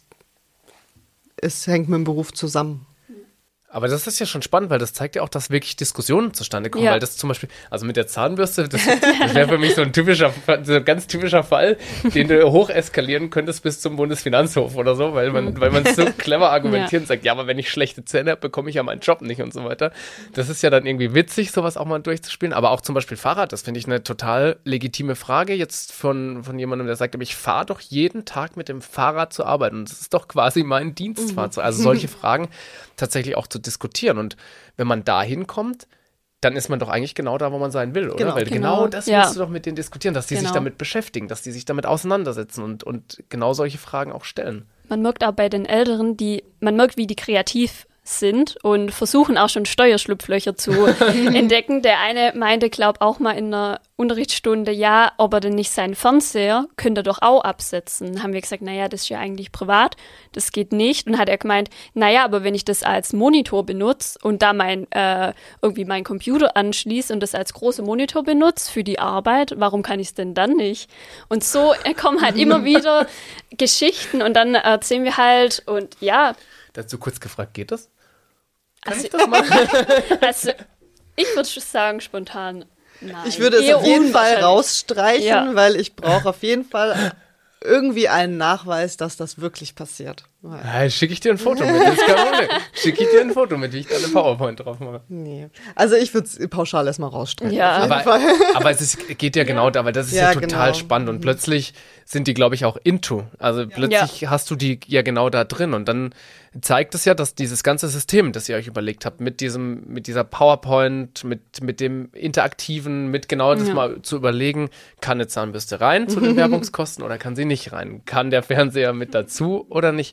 es hängt mit dem Beruf zusammen. Aber das ist ja schon spannend, weil das zeigt ja auch, dass wirklich Diskussionen zustande kommen, ja. weil das zum Beispiel, also mit der Zahnbürste, das, das wäre für mich so ein typischer, so ein ganz typischer Fall, den du hoch eskalieren könntest bis zum Bundesfinanzhof oder so, weil man, weil man so clever argumentiert ja. und sagt, ja, aber wenn ich schlechte Zähne habe, bekomme ich ja meinen Job nicht und so weiter. Das ist ja dann irgendwie witzig, sowas auch mal durchzuspielen, aber auch zum Beispiel Fahrrad, das finde ich eine total legitime Frage jetzt von, von jemandem, der sagt, ich fahre doch jeden Tag mit dem Fahrrad zur Arbeit und das ist doch quasi mein Dienstfahrzeug. Also solche Fragen tatsächlich auch zu diskutieren. Und wenn man da hinkommt, dann ist man doch eigentlich genau da, wo man sein will, oder? Genau, Weil genau, genau das ja. willst du doch mit denen diskutieren, dass die genau. sich damit beschäftigen, dass die sich damit auseinandersetzen und, und genau solche Fragen auch stellen. Man merkt auch bei den Älteren, die, man merkt, wie die kreativ sind und versuchen auch schon Steuerschlupflöcher zu entdecken. Der eine meinte, glaub auch mal in einer Unterrichtsstunde, ja, ob er denn nicht seinen Fernseher könnte er doch auch absetzen. Dann haben wir gesagt, naja, das ist ja eigentlich privat, das geht nicht. Und dann hat er gemeint, naja, aber wenn ich das als Monitor benutze und da mein äh, irgendwie meinen Computer anschließe und das als großer Monitor benutze für die Arbeit, warum kann ich es denn dann nicht? Und so kommen halt immer wieder Geschichten und dann erzählen wir halt und ja. Dazu kurz gefragt, geht das? Kann Also, ich das machen? also ich würde sagen spontan nein. Ich würde es Eher auf jeden Fall rausstreichen, ja. weil ich brauche auf jeden Fall irgendwie einen Nachweis, dass das wirklich passiert. Ja, schicke ich dir ein Foto mit, das ist kein Problem. Schicke ich dir ein Foto mit, wie ich da eine PowerPoint drauf mache. Nee. Also ich würde es pauschal erstmal rausstreichen. Ja. Aber, aber es ist, geht ja genau da, weil das ist ja, ja total genau. spannend und plötzlich sind die, glaube ich, auch into. Also ja. plötzlich ja. hast du die ja genau da drin und dann zeigt es ja, dass dieses ganze System, das ihr euch überlegt habt, mit diesem, mit dieser PowerPoint, mit, mit dem Interaktiven, mit genau das ja. mal zu überlegen, kann eine Zahnbürste rein zu den Werbungskosten oder kann sie nicht rein? Kann der Fernseher mit dazu oder nicht?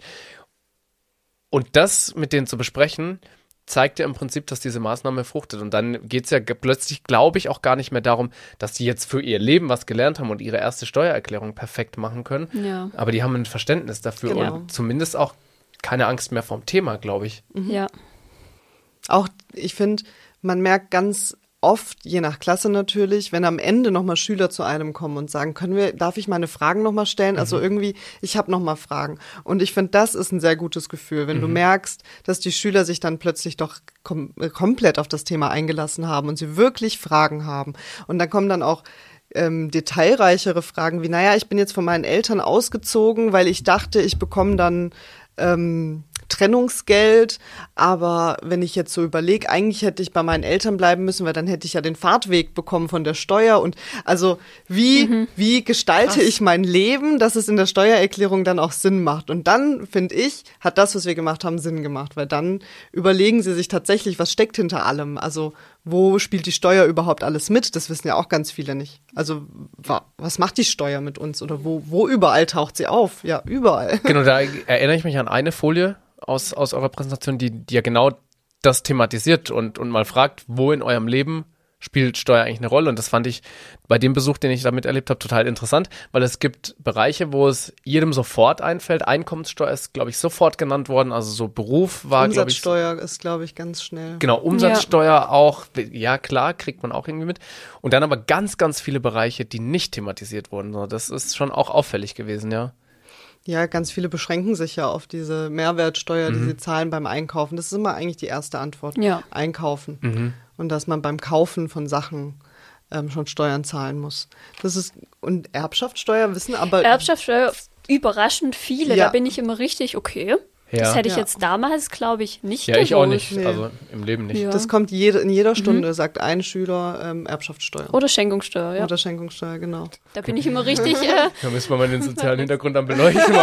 Und das mit denen zu besprechen, zeigt ja im Prinzip, dass diese Maßnahme fruchtet. Und dann geht es ja plötzlich, glaube ich, auch gar nicht mehr darum, dass die jetzt für ihr Leben was gelernt haben und ihre erste Steuererklärung perfekt machen können. Ja. Aber die haben ein Verständnis dafür genau. und zumindest auch keine Angst mehr vom Thema, glaube ich. Mhm. Ja. Auch, ich finde, man merkt ganz oft, je nach Klasse natürlich, wenn am Ende nochmal Schüler zu einem kommen und sagen, können wir, darf ich meine Fragen nochmal stellen? Mhm. Also irgendwie, ich habe nochmal Fragen. Und ich finde, das ist ein sehr gutes Gefühl, wenn mhm. du merkst, dass die Schüler sich dann plötzlich doch kom- komplett auf das Thema eingelassen haben und sie wirklich Fragen haben. Und dann kommen dann auch ähm, detailreichere Fragen wie, naja, ich bin jetzt von meinen Eltern ausgezogen, weil ich dachte, ich bekomme dann ähm, Trennungsgeld, aber wenn ich jetzt so überlege, eigentlich hätte ich bei meinen Eltern bleiben müssen, weil dann hätte ich ja den Fahrtweg bekommen von der Steuer und also wie, mhm. wie gestalte Krass. ich mein Leben, dass es in der Steuererklärung dann auch Sinn macht und dann, finde ich, hat das, was wir gemacht haben, Sinn gemacht, weil dann überlegen sie sich tatsächlich, was steckt hinter allem, also wo spielt die Steuer überhaupt alles mit, das wissen ja auch ganz viele nicht, also wa- was macht die Steuer mit uns oder wo, wo überall taucht sie auf, ja, überall. Genau, da erinnere ich mich an eine Folie, Aus, aus eurer Präsentation, die, die ja genau das thematisiert und, und mal fragt, wo in eurem Leben spielt Steuer eigentlich eine Rolle? Und das fand ich bei dem Besuch, den ich damit erlebt habe, total interessant, weil es gibt Bereiche, wo es jedem sofort einfällt. Einkommenssteuer ist, glaube ich, sofort genannt worden, also so Beruf war, glaube ich. Umsatzsteuer ist, glaube ich, ganz schnell. Genau, Umsatzsteuer ja. auch, ja klar, kriegt man auch irgendwie mit. Und dann aber ganz, ganz viele Bereiche, die nicht thematisiert wurden. Das ist schon auch auffällig gewesen, ja. Ja, ganz viele beschränken sich ja auf diese Mehrwertsteuer, mhm. die sie zahlen beim Einkaufen. Das ist immer eigentlich die erste Antwort. Ja. Einkaufen. Mhm. Und dass man beim Kaufen von Sachen ähm, schon Steuern zahlen muss. Das ist, und Erbschaftssteuer wissen aber... Erbschaftssteuer, überraschend viele, Ja. da bin ich immer richtig, okay. Ja. Das hätte ich Ja. jetzt damals, glaube ich, nicht Ja, ich auch gewusst. nicht. Nee. Also im Leben nicht. Ja. Das kommt jede, in jeder Stunde, sagt ein Schüler, ähm, Erbschaftssteuer. Oder Schenkungssteuer, ja. Oder Schenkungssteuer, genau. Da bin ich immer richtig, äh, Da müssen wir mal den sozialen Hintergrund dann beleuchten.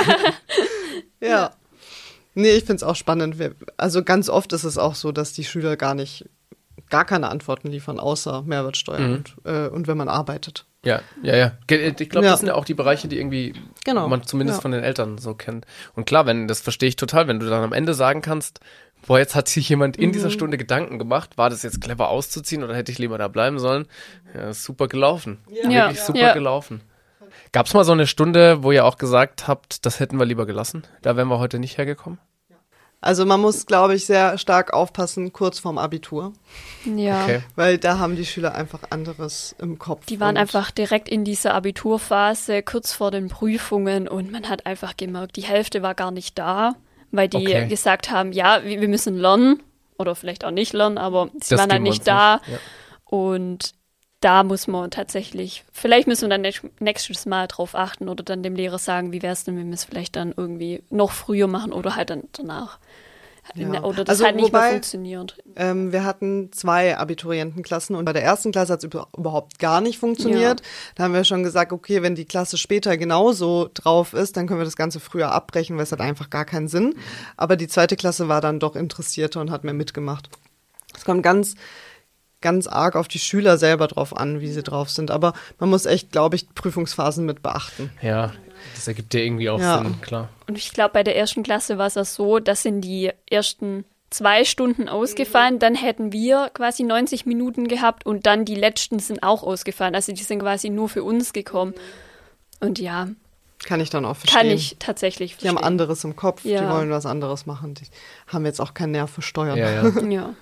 Ja. Nee, ich finde es auch spannend. Wir- Also ganz oft ist es auch so, dass die Schüler gar nicht, gar keine Antworten liefern, außer Mehrwertsteuer Mhm. und, äh, und wenn man arbeitet. Ja, ja, ja. Ge- Ich glaube, Ja. das sind ja auch die Bereiche, die irgendwie Genau, man zumindest ja. von den Eltern so kennt. Und klar, wenn, das verstehe ich total, wenn du dann am Ende sagen kannst, boah, jetzt hat sich jemand in Mhm. dieser Stunde Gedanken gemacht, war das jetzt clever auszuziehen oder hätte ich lieber da bleiben sollen? Ja, ist super gelaufen. Ja. Wirklich Ja. super Ja. gelaufen. Gab es mal so eine Stunde, wo ihr auch gesagt habt, das hätten wir lieber gelassen? Da wären wir heute nicht hergekommen? Also man muss, glaube ich, sehr stark aufpassen, kurz vorm Abitur, ja. Okay. weil da haben die Schüler einfach anderes im Kopf. Die waren und einfach direkt in dieser Abiturphase, kurz vor den Prüfungen und man hat einfach gemerkt, die Hälfte war gar nicht da, weil die Okay. gesagt haben, ja, wir wir müssen lernen oder vielleicht auch nicht lernen, aber sie Das waren dann geben wir nicht uns da nicht. Ja. und da muss man tatsächlich, vielleicht müssen wir dann näch- nächstes Mal drauf achten oder dann dem Lehrer sagen, wie wäre es denn, wenn wir es vielleicht dann irgendwie noch früher machen oder halt dann danach. Ja. Oder das Also halt nicht mehr wobei- funktioniert. Ähm, wir hatten zwei Abiturientenklassen und bei der ersten Klasse hat es überhaupt gar nicht funktioniert. Da haben wir schon gesagt, okay, wenn die Klasse später genauso drauf ist, dann können wir das Ganze früher abbrechen, weil es hat einfach gar keinen Sinn. Aber die zweite Klasse war dann doch interessierter und hat mehr mitgemacht. Es kommt ganz, ganz arg auf die Schüler selber drauf an, wie sie drauf sind. Aber man muss echt, glaube ich, Prüfungsphasen mit beachten. Ja, das ergibt ja irgendwie auch Ja. Sinn, klar. Und ich glaube, bei der ersten Klasse war es auch so, dass sind die ersten zwei Stunden ausgefallen, dann hätten wir quasi neunzig Minuten gehabt und dann die letzten sind auch ausgefallen. Also die sind quasi nur für uns gekommen. Und ja, Kann ich dann auch verstehen. kann ich tatsächlich Die haben verstehen. anderes im Kopf, Ja. die wollen was anderes machen. Die haben jetzt auch keinen Nerv für Steuern. Ja, ja. Ja.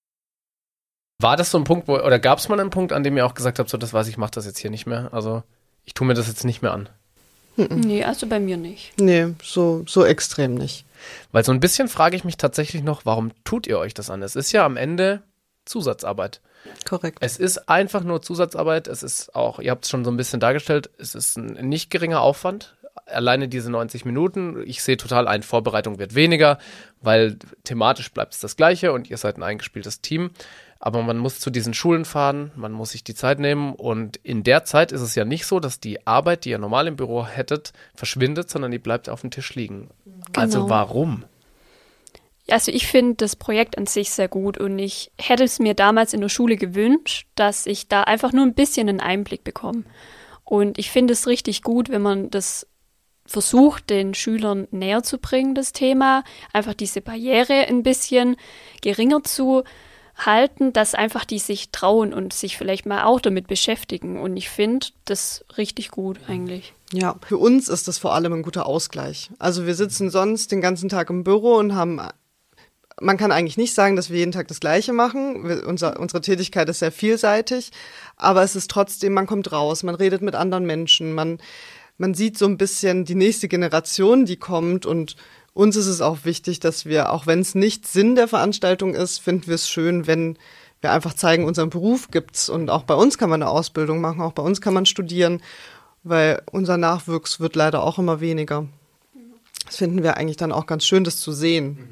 War das so ein Punkt, wo, oder gab es mal einen Punkt, an dem ihr auch gesagt habt, so das weiß ich, mache das jetzt hier nicht mehr? Also ich tue mir das jetzt nicht mehr an. Nee, also bei mir nicht. Nee, so, so extrem nicht. Weil so ein bisschen frage ich mich tatsächlich noch, warum tut ihr euch das an? Es ist ja am Ende Zusatzarbeit. Korrekt. Es ist einfach nur Zusatzarbeit. Es ist auch, ihr habt es schon so ein bisschen dargestellt, es ist ein nicht geringer Aufwand. Alleine diese neunzig Minuten. Ich sehe total ein, Vorbereitung wird weniger, weil thematisch bleibt es das Gleiche und ihr seid ein eingespieltes Team. Aber man muss zu diesen Schulen fahren, man muss sich die Zeit nehmen und in der Zeit ist es ja nicht so, dass die Arbeit, die ihr normal im Büro hättet, verschwindet, sondern die bleibt auf dem Tisch liegen. Also Genau. warum? Also ich finde das Projekt an sich sehr gut und ich hätte es mir damals in der Schule gewünscht, dass ich da einfach nur ein bisschen einen Einblick bekomme. Und ich finde es richtig gut, wenn man das versucht, den Schülern näher zu bringen, das Thema, einfach diese Barriere ein bisschen geringer zu halten, dass einfach die sich trauen und sich vielleicht mal auch damit beschäftigen. Und ich finde das richtig gut eigentlich. Ja, für uns ist das vor allem ein guter Ausgleich. Also wir sitzen sonst den ganzen Tag im Büro und haben, man kann eigentlich nicht sagen, dass wir jeden Tag das Gleiche machen. Wir, unser, unsere Tätigkeit ist sehr vielseitig, aber es ist trotzdem, man kommt raus, man redet mit anderen Menschen, man, man sieht so ein bisschen die nächste Generation, die kommt und uns ist es auch wichtig, dass wir, auch wenn es nicht Sinn der Veranstaltung ist, finden wir es schön, wenn wir einfach zeigen, unseren Beruf gibt's und auch bei uns kann man eine Ausbildung machen, auch bei uns kann man studieren, weil unser Nachwuchs wird leider auch immer weniger. Das finden wir eigentlich dann auch ganz schön, das zu sehen.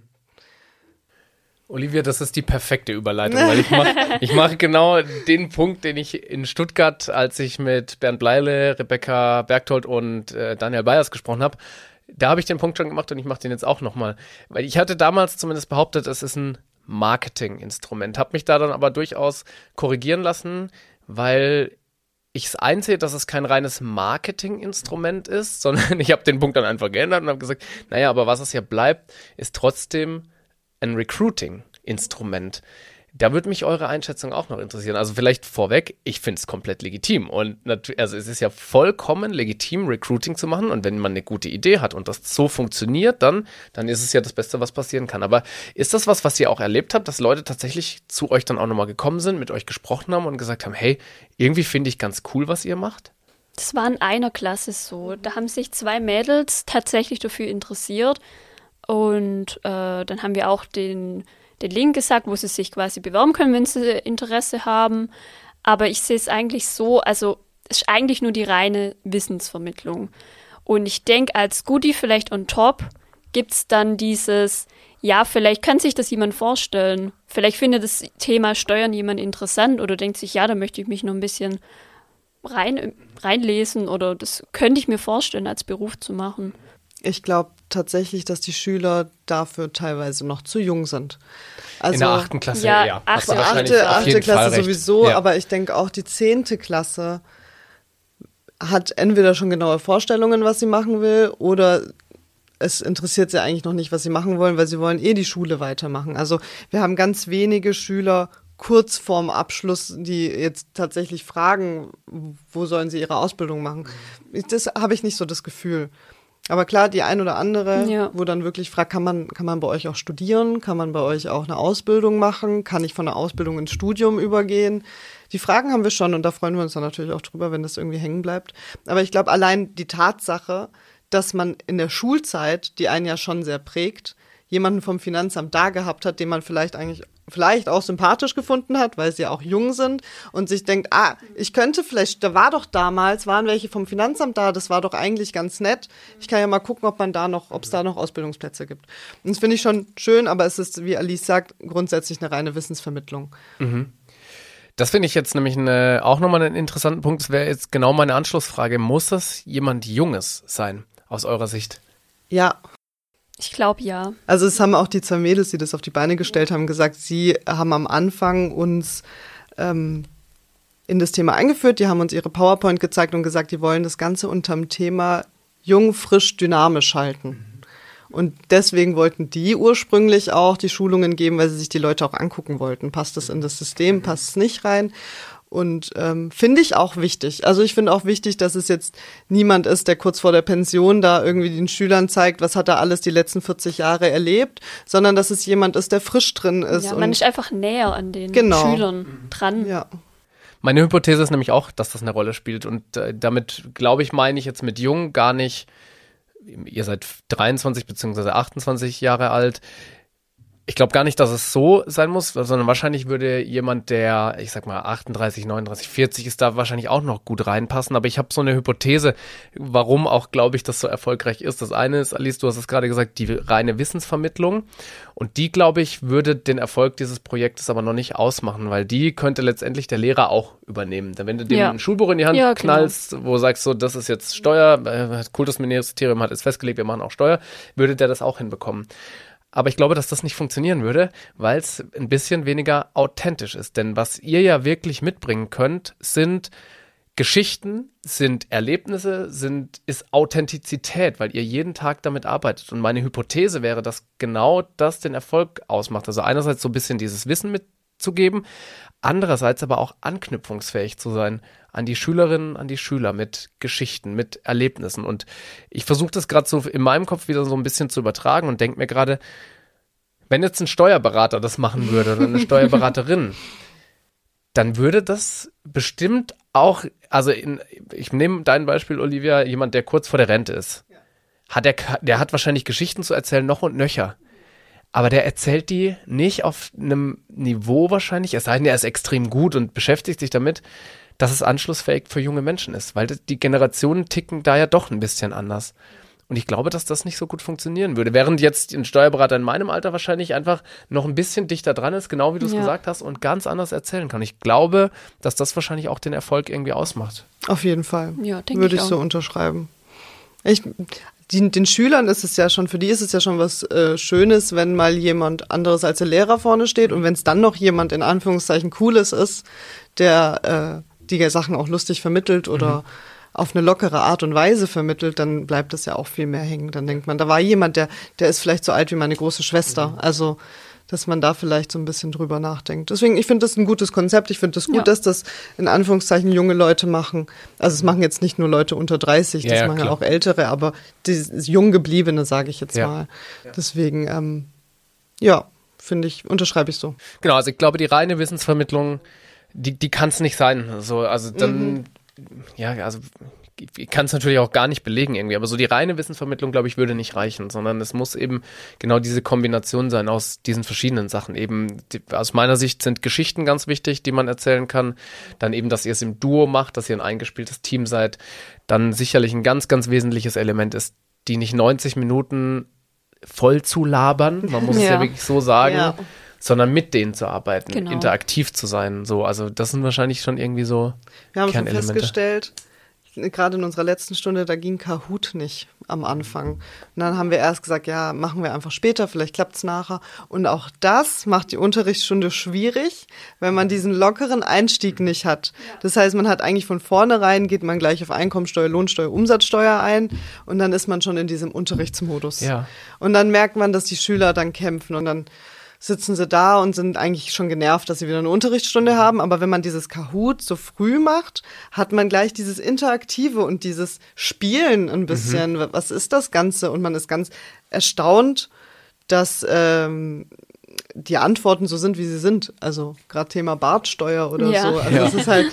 Olivia, das ist die perfekte Überleitung, weil ich mache ich mach genau den Punkt, den ich in Stuttgart, als ich mit Bernd Bleile, Rebecca Bergtold und äh, Daniel Bayers gesprochen habe, da habe ich den Punkt schon gemacht und ich mache den jetzt auch nochmal. Weil ich hatte damals zumindest behauptet, es ist ein Marketinginstrument, habe mich da dann aber durchaus korrigieren lassen, weil ich es einsehe, dass es kein reines Marketinginstrument ist, sondern ich habe den Punkt dann einfach geändert und habe gesagt, naja, aber was es hier bleibt, ist trotzdem ein Recruiting-Instrument. Da würde mich eure Einschätzung auch noch interessieren. Also vielleicht vorweg, ich finde es komplett legitim. Und natu- also es ist ja vollkommen legitim, Recruiting zu machen. Und wenn man eine gute Idee hat und das so funktioniert, dann, dann ist es ja das Beste, was passieren kann. Aber ist das was, was ihr auch erlebt habt, dass Leute tatsächlich zu euch dann auch nochmal gekommen sind, mit euch gesprochen haben und gesagt haben, hey, irgendwie finde ich ganz cool, was ihr macht? Das war in einer Klasse so. Da haben sich zwei Mädels tatsächlich dafür interessiert. Und äh, dann haben wir auch den, den Link gesagt, wo sie sich quasi bewerben können, wenn sie Interesse haben. aber ich sehe es eigentlich so, also es ist eigentlich nur die reine Wissensvermittlung. Und ich denke, als Goodie vielleicht on top gibt es dann dieses, ja, vielleicht kann sich das jemand vorstellen. Vielleicht findet das Thema Steuern jemand interessant oder denkt sich, ja, da möchte ich mich noch ein bisschen rein, reinlesen oder das könnte ich mir vorstellen, als Beruf zu machen. Ich glaube tatsächlich, dass die Schüler dafür teilweise noch zu jung sind. Also, in der achten Klasse, ja. ja. Achte, Hast du wahrscheinlich achte, auf achte jeden Fall Klasse recht. sowieso, Ja. aber ich denke auch die zehnte Klasse hat entweder schon genaue Vorstellungen, was sie machen will, oder es interessiert sie eigentlich noch nicht, was sie machen wollen, weil sie wollen eh die Schule weitermachen. Also wir haben ganz wenige Schüler kurz vorm Abschluss, die jetzt tatsächlich fragen, wo sollen sie ihre Ausbildung machen. Das habe ich nicht so das Gefühl. Aber klar, die ein oder andere, Ja. wo dann wirklich fragt, kann man, kann man bei euch auch studieren? Kann man bei euch auch eine Ausbildung machen? Kann ich von der Ausbildung ins Studium übergehen? Die Fragen haben wir schon und da freuen wir uns dann natürlich auch drüber, wenn das irgendwie hängen bleibt. Aber ich glaube, allein die Tatsache, dass man in der Schulzeit, die einen ja schon sehr prägt, jemanden vom Finanzamt da gehabt hat, den man vielleicht eigentlich vielleicht auch sympathisch gefunden hat, weil sie ja auch jung sind und sich denkt, ah, ich könnte vielleicht, da war doch damals, waren welche vom Finanzamt da, das war doch eigentlich ganz nett. Ich kann ja mal gucken, ob man da noch, ob es da noch Ausbildungsplätze gibt. Und das finde ich schon schön, aber es ist, wie Alice sagt, grundsätzlich eine reine Wissensvermittlung. Mhm. Das finde ich jetzt nämlich eine, auch nochmal einen interessanten Punkt. Das wäre jetzt genau meine Anschlussfrage. Muss das jemand Junges sein, aus eurer Sicht? Ja. Ich glaube, ja. Also es haben auch die zwei Mädels, die das auf die Beine gestellt haben, gesagt, sie haben am Anfang uns ähm, in das Thema eingeführt, die haben uns ihre PowerPoint gezeigt und gesagt, die wollen das Ganze unterm Thema jung, frisch, dynamisch halten. Und deswegen wollten die ursprünglich auch die Schulungen geben, weil sie sich die Leute auch angucken wollten. Passt das in das System, passt es nicht rein? Und ähm, finde ich auch wichtig. Also ich finde auch wichtig, dass es jetzt niemand ist, der kurz vor der Pension da irgendwie den Schülern zeigt, was hat er alles die letzten vierzig Jahre erlebt, sondern dass es jemand ist, der frisch drin ist. Ja, und man ist einfach näher an den Genau. Schülern dran. ja. Meine Hypothese ist nämlich auch, dass das eine Rolle spielt. Und äh, damit, glaube ich, meine ich jetzt mit jung gar nicht, ihr seid dreiundzwanzig beziehungsweise achtundzwanzig Jahre alt. Ich glaube gar nicht, dass es so sein muss, sondern wahrscheinlich würde jemand, der, ich sag mal, achtunddreißig, neununddreißig, vierzig ist, da wahrscheinlich auch noch gut reinpassen. Aber ich habe so eine Hypothese, warum auch, glaube ich, das so erfolgreich ist. Das eine ist, Alice, du hast es gerade gesagt, die reine Wissensvermittlung. Und die, glaube ich, würde den Erfolg dieses Projektes aber noch nicht ausmachen, weil die könnte letztendlich der Lehrer auch übernehmen. Denn wenn du dem Ja. ein Schulbuch in die Hand Ja, knallst, genau, wo du sagst, so, das ist jetzt Steuer, äh, Kultusministerium hat es festgelegt, wir machen auch Steuer, würde der das auch hinbekommen. Aber ich glaube, dass das nicht funktionieren würde, weil es ein bisschen weniger authentisch ist. Denn was ihr ja wirklich mitbringen könnt, sind Geschichten, sind Erlebnisse, sind, ist Authentizität, weil ihr jeden Tag damit arbeitet. Und meine Hypothese wäre, dass genau das den Erfolg ausmacht. Also einerseits so ein bisschen dieses Wissen mitzugeben, andererseits aber auch anknüpfungsfähig zu sein an die Schülerinnen, an die Schüler mit Geschichten, mit Erlebnissen. Und ich versuche das gerade so in meinem Kopf wieder so ein bisschen zu übertragen und denke mir gerade, wenn jetzt ein Steuerberater das machen würde oder eine Steuerberaterin, dann würde das bestimmt auch, also in, ich nehme dein Beispiel, Olivia, jemand, der kurz vor der Rente ist. Hat der, der hat wahrscheinlich Geschichten zu erzählen, noch und nöcher. Aber der erzählt die nicht auf einem Niveau wahrscheinlich, es sei denn, er ist extrem gut und beschäftigt sich damit, dass es anschlussfähig für junge Menschen ist, weil die Generationen ticken da ja doch ein bisschen anders. Und ich glaube, dass das nicht so gut funktionieren würde. Während jetzt ein Steuerberater in meinem Alter wahrscheinlich einfach noch ein bisschen dichter dran ist, genau wie du es Ja. gesagt hast, und ganz anders erzählen kann. Ich glaube, dass das wahrscheinlich auch den Erfolg irgendwie ausmacht. Auf jeden Fall. Ja, denke Würde ich ich auch. so unterschreiben. Ich, die, den Schülern ist es ja schon, für die ist es ja schon was äh, Schönes, wenn mal jemand anderes als der Lehrer vorne steht und wenn es dann noch jemand in Anführungszeichen Cooles ist, der äh, die Sachen auch lustig vermittelt oder mhm. auf eine lockere Art und Weise vermittelt, dann bleibt das ja auch viel mehr hängen. Dann denkt man, da war jemand, der, der ist vielleicht so alt wie meine große Schwester. Mhm. Also, dass man da vielleicht so ein bisschen drüber nachdenkt. Deswegen, ich finde das ein gutes Konzept. Ich finde das gut, Ja. dass das in Anführungszeichen junge Leute machen. Also es machen jetzt nicht nur Leute unter dreißig, das Ja, ja, machen klar. ja auch Ältere, aber dieses Junggebliebene, sage ich jetzt Ja. mal. Deswegen, ähm, ja, finde ich, unterschreibe ich so. Genau, also ich glaube, die reine Wissensvermittlung, die, die kann es nicht sein. So, also dann, mhm. ja, also ich kann es natürlich auch gar nicht belegen irgendwie, aber so die reine Wissensvermittlung, glaube ich, würde nicht reichen, sondern es muss eben genau diese Kombination sein aus diesen verschiedenen Sachen. Eben, die, aus meiner Sicht sind Geschichten ganz wichtig, die man erzählen kann. Dann eben, dass ihr es im Duo macht, dass ihr ein eingespieltes Team seid. Dann sicherlich ein ganz, ganz wesentliches Element ist, die nicht neunzig Minuten voll zu labern, man muss ja. es ja wirklich so sagen, ja. sondern mit denen zu arbeiten, genau. interaktiv zu sein. So, also das sind wahrscheinlich schon irgendwie so Wir haben schon festgestellt, gerade in unserer letzten Stunde, da ging Kahoot nicht am Anfang. Und dann haben wir erst gesagt, ja, machen wir einfach später, vielleicht klappt es nachher. Und auch das macht die Unterrichtsstunde schwierig, wenn man diesen lockeren Einstieg nicht hat. Das heißt, man hat eigentlich von vornherein, geht man gleich auf Einkommensteuer, Lohnsteuer, Umsatzsteuer ein und dann ist man schon in diesem Unterrichtsmodus. Ja. Und dann merkt man, dass die Schüler dann kämpfen und dann sitzen sie da und sind eigentlich schon genervt, dass sie wieder eine Unterrichtsstunde haben. Aber wenn man dieses Kahoot so früh macht, hat man gleich dieses Interaktive und dieses Spielen ein bisschen. Mhm. Was ist das Ganze? Und man ist ganz erstaunt, dass ähm, die Antworten so sind, wie sie sind. Also gerade Thema Bartsteuer oder ja. so. Also ja. das ist halt,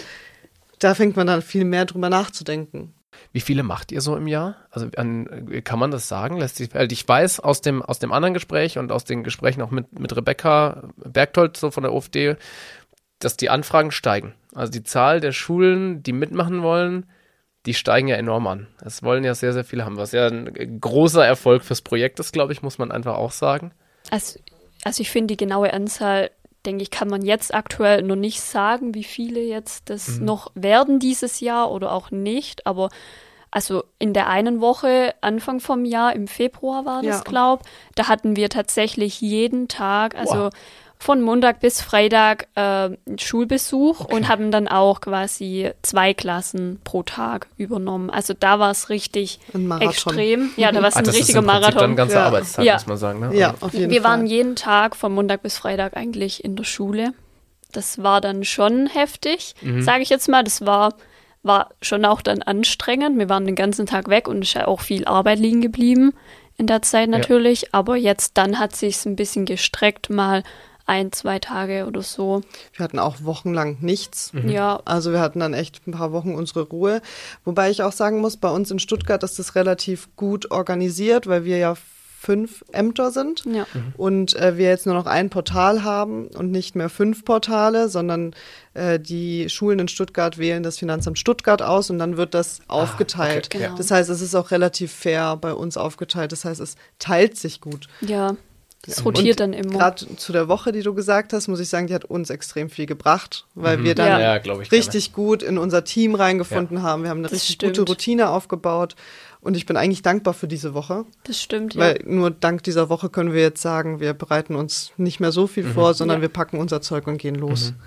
da fängt man dann viel mehr drüber nachzudenken. Wie viele macht ihr so im Jahr? Also an, kann man das sagen? Lässt sich, also ich weiß aus dem, aus dem anderen Gespräch und aus den Gesprächen auch mit, mit Rebecca Bergtold so von der O F D, dass die Anfragen steigen. Also die Zahl der Schulen, die mitmachen wollen, die steigen ja enorm an. Es wollen ja sehr, sehr viele haben, was ja ein großer Erfolg fürs Projekt ist, glaube ich, muss man einfach auch sagen. Also, also ich finde, die genaue Anzahl, denke ich, kann man jetzt aktuell noch nicht sagen, wie viele jetzt das mhm. noch werden dieses Jahr oder auch nicht. Aber also in der einen Woche, Anfang vom Jahr, im Februar war das, ja. glaube ich, da hatten wir tatsächlich jeden Tag, also wow. von Montag bis Freitag äh, Schulbesuch okay. und haben dann auch quasi zwei Klassen pro Tag übernommen. Also da war es richtig extrem. Ja, da war es ah, ein das richtiger ist im Marathon. Dann ganze ja. Arbeitstag, ja. muss man sagen. Ne? Ja, auf jeden wir Fall. waren jeden Tag von Montag bis Freitag eigentlich in der Schule. Das war dann schon heftig, mhm. sage ich jetzt mal. Das war, war schon auch dann anstrengend. Wir waren den ganzen Tag weg und es ist ja auch viel Arbeit liegen geblieben in der Zeit natürlich. Ja. Aber jetzt dann hat sich es ein bisschen gestreckt, mal ein, zwei Tage oder so. Wir hatten auch wochenlang nichts. Mhm. Ja. Also wir hatten dann echt ein paar Wochen unsere Ruhe. Wobei ich auch sagen muss, bei uns in Stuttgart ist das relativ gut organisiert, weil wir ja fünf Ämter sind ja. mhm. und äh, wir jetzt nur noch ein Portal haben und nicht mehr fünf Portale, sondern äh, die Schulen in Stuttgart wählen das Finanzamt Stuttgart aus und dann wird das ah, aufgeteilt. Okay, genau. Das heißt, es ist auch relativ fair bei uns aufgeteilt. Das heißt, es teilt sich gut. Ja, das rotiert und dann immer. Gerade zu der Woche, die du gesagt hast, muss ich sagen, die hat uns extrem viel gebracht, weil mhm. wir dann ja. Ja, ich, richtig gerne. gut in unser Team reingefunden ja. haben. Wir haben eine das richtig stimmt. gute Routine aufgebaut. Und ich bin eigentlich dankbar für diese Woche. Das stimmt, ja. Weil nur dank dieser Woche können wir jetzt sagen, wir bereiten uns nicht mehr so viel mhm. vor, sondern ja. wir packen unser Zeug und gehen los. Mhm.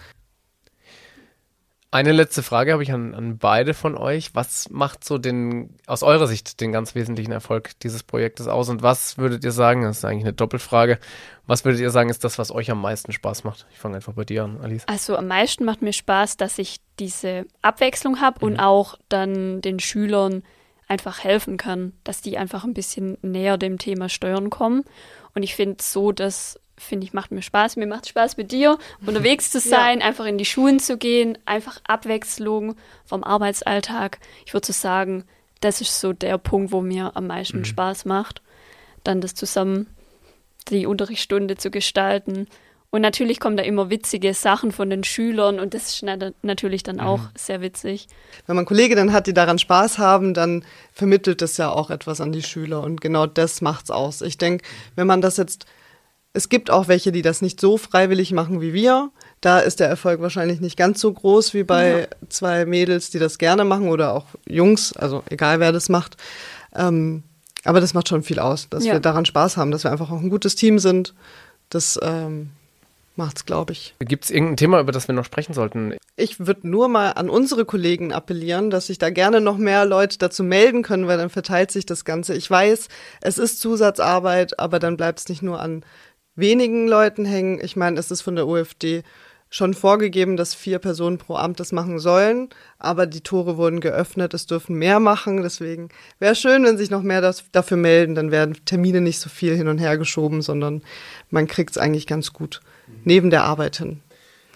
Eine letzte Frage habe ich an, an beide von euch. Was macht so den, aus eurer Sicht den ganz wesentlichen Erfolg dieses Projektes aus? Und was würdet ihr sagen, das ist eigentlich eine Doppelfrage, was würdet ihr sagen, ist das, was euch am meisten Spaß macht? Ich fange einfach bei dir an, Alice. Also am meisten macht mir Spaß, dass ich diese Abwechslung habe mhm. und auch dann den Schülern einfach helfen kann, dass die einfach ein bisschen näher dem Thema Steuern kommen. Und ich finde so, das finde ich, macht mir Spaß. Mir macht Spaß, mit dir unterwegs zu sein, ja. einfach in die Schulen zu gehen, einfach Abwechslung vom Arbeitsalltag. Ich würde so sagen, das ist so der Punkt, wo mir am meisten mhm. Spaß macht, dann das zusammen, die Unterrichtsstunde zu gestalten. Und natürlich kommen da immer witzige Sachen von den Schülern und das ist natürlich dann auch mhm. sehr witzig. Wenn man Kolleginnen hat, die daran Spaß haben, dann vermittelt das ja auch etwas an die Schüler und genau das macht's aus. Ich denke, wenn man das jetzt, es gibt auch welche, die das nicht so freiwillig machen wie wir. Da ist der Erfolg wahrscheinlich nicht ganz so groß wie bei ja. zwei Mädels, die das gerne machen oder auch Jungs, also egal wer das macht. Ähm, aber das macht schon viel aus, dass ja. wir daran Spaß haben, dass wir einfach auch ein gutes Team sind. Das ähm, macht's, glaube ich. Gibt es irgendein Thema, über das wir noch sprechen sollten? Ich würde nur mal an unsere Kollegen appellieren, dass sich da gerne noch mehr Leute dazu melden können, weil dann verteilt sich das Ganze. Ich weiß, es ist Zusatzarbeit, aber dann bleibt es nicht nur an wenigen Leuten hängen. Ich meine, es ist von der O F D schon vorgegeben, dass vier Personen pro Amt das machen sollen, aber die Tore wurden geöffnet, es dürfen mehr machen, deswegen wäre schön, wenn sich noch mehr das, dafür melden, dann werden Termine nicht so viel hin und her geschoben, sondern man kriegt es eigentlich ganz gut neben der Arbeit hin.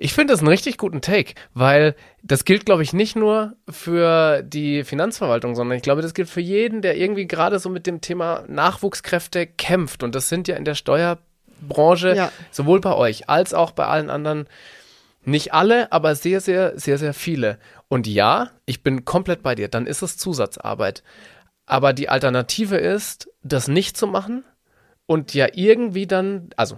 Ich finde das einen richtig guten Take, weil das gilt, glaube ich, nicht nur für die Finanzverwaltung, sondern ich glaube, das gilt für jeden, der irgendwie gerade so mit dem Thema Nachwuchskräfte kämpft. Und das sind ja in der Steuerbranche ja. sowohl bei euch als auch bei allen anderen nicht alle, aber sehr, sehr, sehr, sehr viele. Und ja, ich bin komplett bei dir, dann ist es Zusatzarbeit. Aber die Alternative ist, das nicht zu machen und ja irgendwie dann, also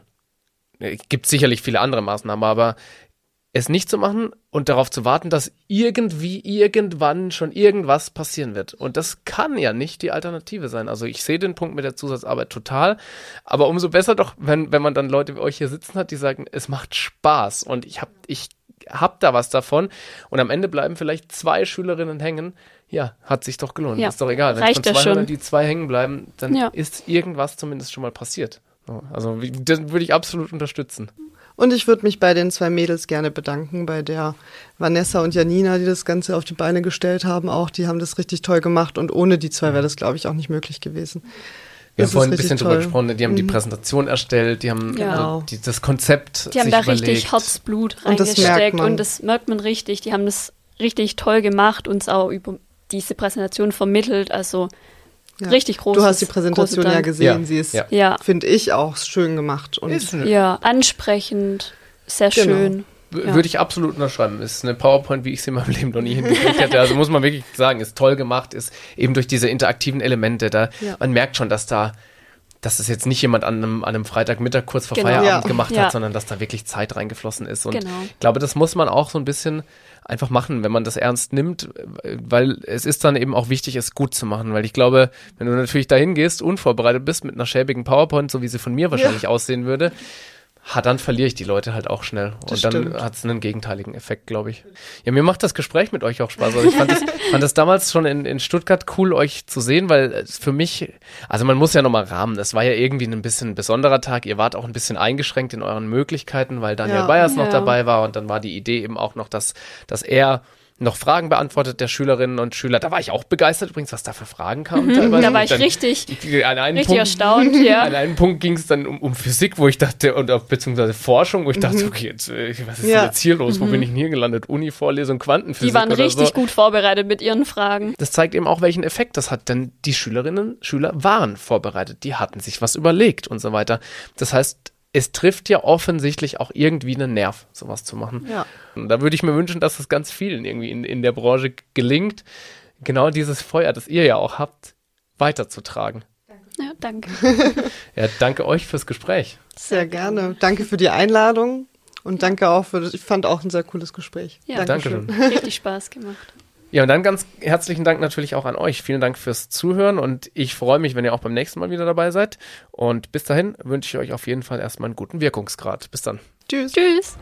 es gibt sicherlich viele andere Maßnahmen, aber es nicht zu machen und darauf zu warten, dass irgendwie irgendwann schon irgendwas passieren wird. Und das kann ja nicht die Alternative sein. Also ich sehe den Punkt mit der Zusatzarbeit total, aber umso besser doch, wenn, wenn man dann Leute wie euch hier sitzen hat, die sagen, es macht Spaß und ich habe ich hab da was davon und am Ende bleiben vielleicht zwei Schülerinnen hängen. Ja, hat sich doch gelohnt. Ja, ist doch egal. Wenn von zweihundert die zwei hängen bleiben, dann ja. ist irgendwas zumindest schon mal passiert. Also das würde ich absolut unterstützen. Und ich würde mich bei den zwei Mädels gerne bedanken, bei der Vanessa und Janina, die das Ganze auf die Beine gestellt haben auch. Die haben das richtig toll gemacht und ohne die zwei wäre das, glaube ich, auch nicht möglich gewesen. Wir haben vorhin ein bisschen drüber gesprochen, die haben mhm. die Präsentation erstellt, die haben ja. die, das Konzept Die haben sich da überlegt. richtig Herzblut reingesteckt und das, und das merkt man richtig. Die haben das richtig toll gemacht, uns auch über diese Präsentation vermittelt, also ja. richtig groß. Du hast die Präsentation ja gesehen, ja. sie ist, ja. finde ich, auch schön gemacht. Und ja, ansprechend, sehr genau. schön. W- ja. Würde ich absolut unterschreiben. Ist eine PowerPoint, wie ich sie in meinem Leben noch nie hingekriegt hätte. Also muss man wirklich sagen, ist toll gemacht, ist eben durch diese interaktiven Elemente da. Ja. Man merkt schon, dass da, dass das jetzt nicht jemand an einem, an einem Freitagmittag kurz vor genau. Feierabend ja. gemacht ja. hat, sondern dass da wirklich Zeit reingeflossen ist. Und genau. ich glaube, das muss man auch so ein bisschen einfach machen, wenn man das ernst nimmt, weil es ist dann eben auch wichtig, es gut zu machen, weil ich glaube, wenn du natürlich dahin gehst, unvorbereitet bist mit einer schäbigen PowerPoint, so wie sie von mir wahrscheinlich ja. aussehen würde, ha, dann verliere ich die Leute halt auch schnell. Das und dann hat es einen gegenteiligen Effekt, glaube ich. Ja, mir macht das Gespräch mit euch auch Spaß. Also ich fand das, fand das damals schon in, in Stuttgart cool, euch zu sehen, weil es für mich, also man muss ja nochmal rahmen, es war ja irgendwie ein bisschen besonderer Tag. Ihr wart auch ein bisschen eingeschränkt in euren Möglichkeiten, weil Daniel ja. Bayers noch ja. dabei war und dann war die Idee eben auch noch, dass, dass er noch Fragen beantwortet der Schülerinnen und Schüler. Da war ich auch begeistert übrigens, was da für Fragen kamen. Mhm, da war ich dann, richtig, an einen richtig Punkt, erstaunt. Ja. An einem Punkt ging es dann um, um Physik, wo ich dachte, und auch beziehungsweise Forschung, wo ich mhm. dachte, okay, jetzt, was ist ja. denn jetzt hier los? Mhm. Wo bin ich denn hier gelandet? Uni-Vorlesung, Quantenphysik Die waren oder richtig so. gut vorbereitet mit ihren Fragen. Das zeigt eben auch, welchen Effekt das hat, denn die Schülerinnen und Schüler waren vorbereitet. Die hatten sich was überlegt und so weiter. Das heißt, es trifft ja offensichtlich auch irgendwie einen Nerv, sowas zu machen. Ja. Und da würde ich mir wünschen, dass das ganz vielen irgendwie in, in der Branche gelingt, genau dieses Feuer, das ihr ja auch habt, weiterzutragen. Ja, danke. Ja, danke euch fürs Gespräch. Sehr gerne. Danke für die Einladung und danke auch für das, ich fand auch ein sehr cooles Gespräch. Ja, danke schön. Richtig Spaß gemacht. Ja, und dann ganz herzlichen Dank natürlich auch an euch. Vielen Dank fürs Zuhören und ich freue mich, wenn ihr auch beim nächsten Mal wieder dabei seid. Und bis dahin wünsche ich euch auf jeden Fall erstmal einen guten Wirkungsgrad. Bis dann. Tschüss. Tschüss.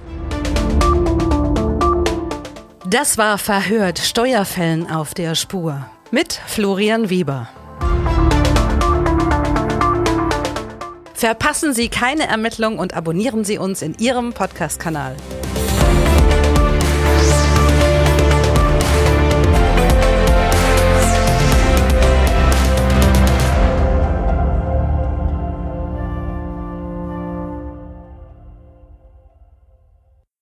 Das war Verhört, Steuerfällen auf der Spur mit Florian Weber. Verpassen Sie keine Ermittlung und abonnieren Sie uns in Ihrem Podcast-Kanal.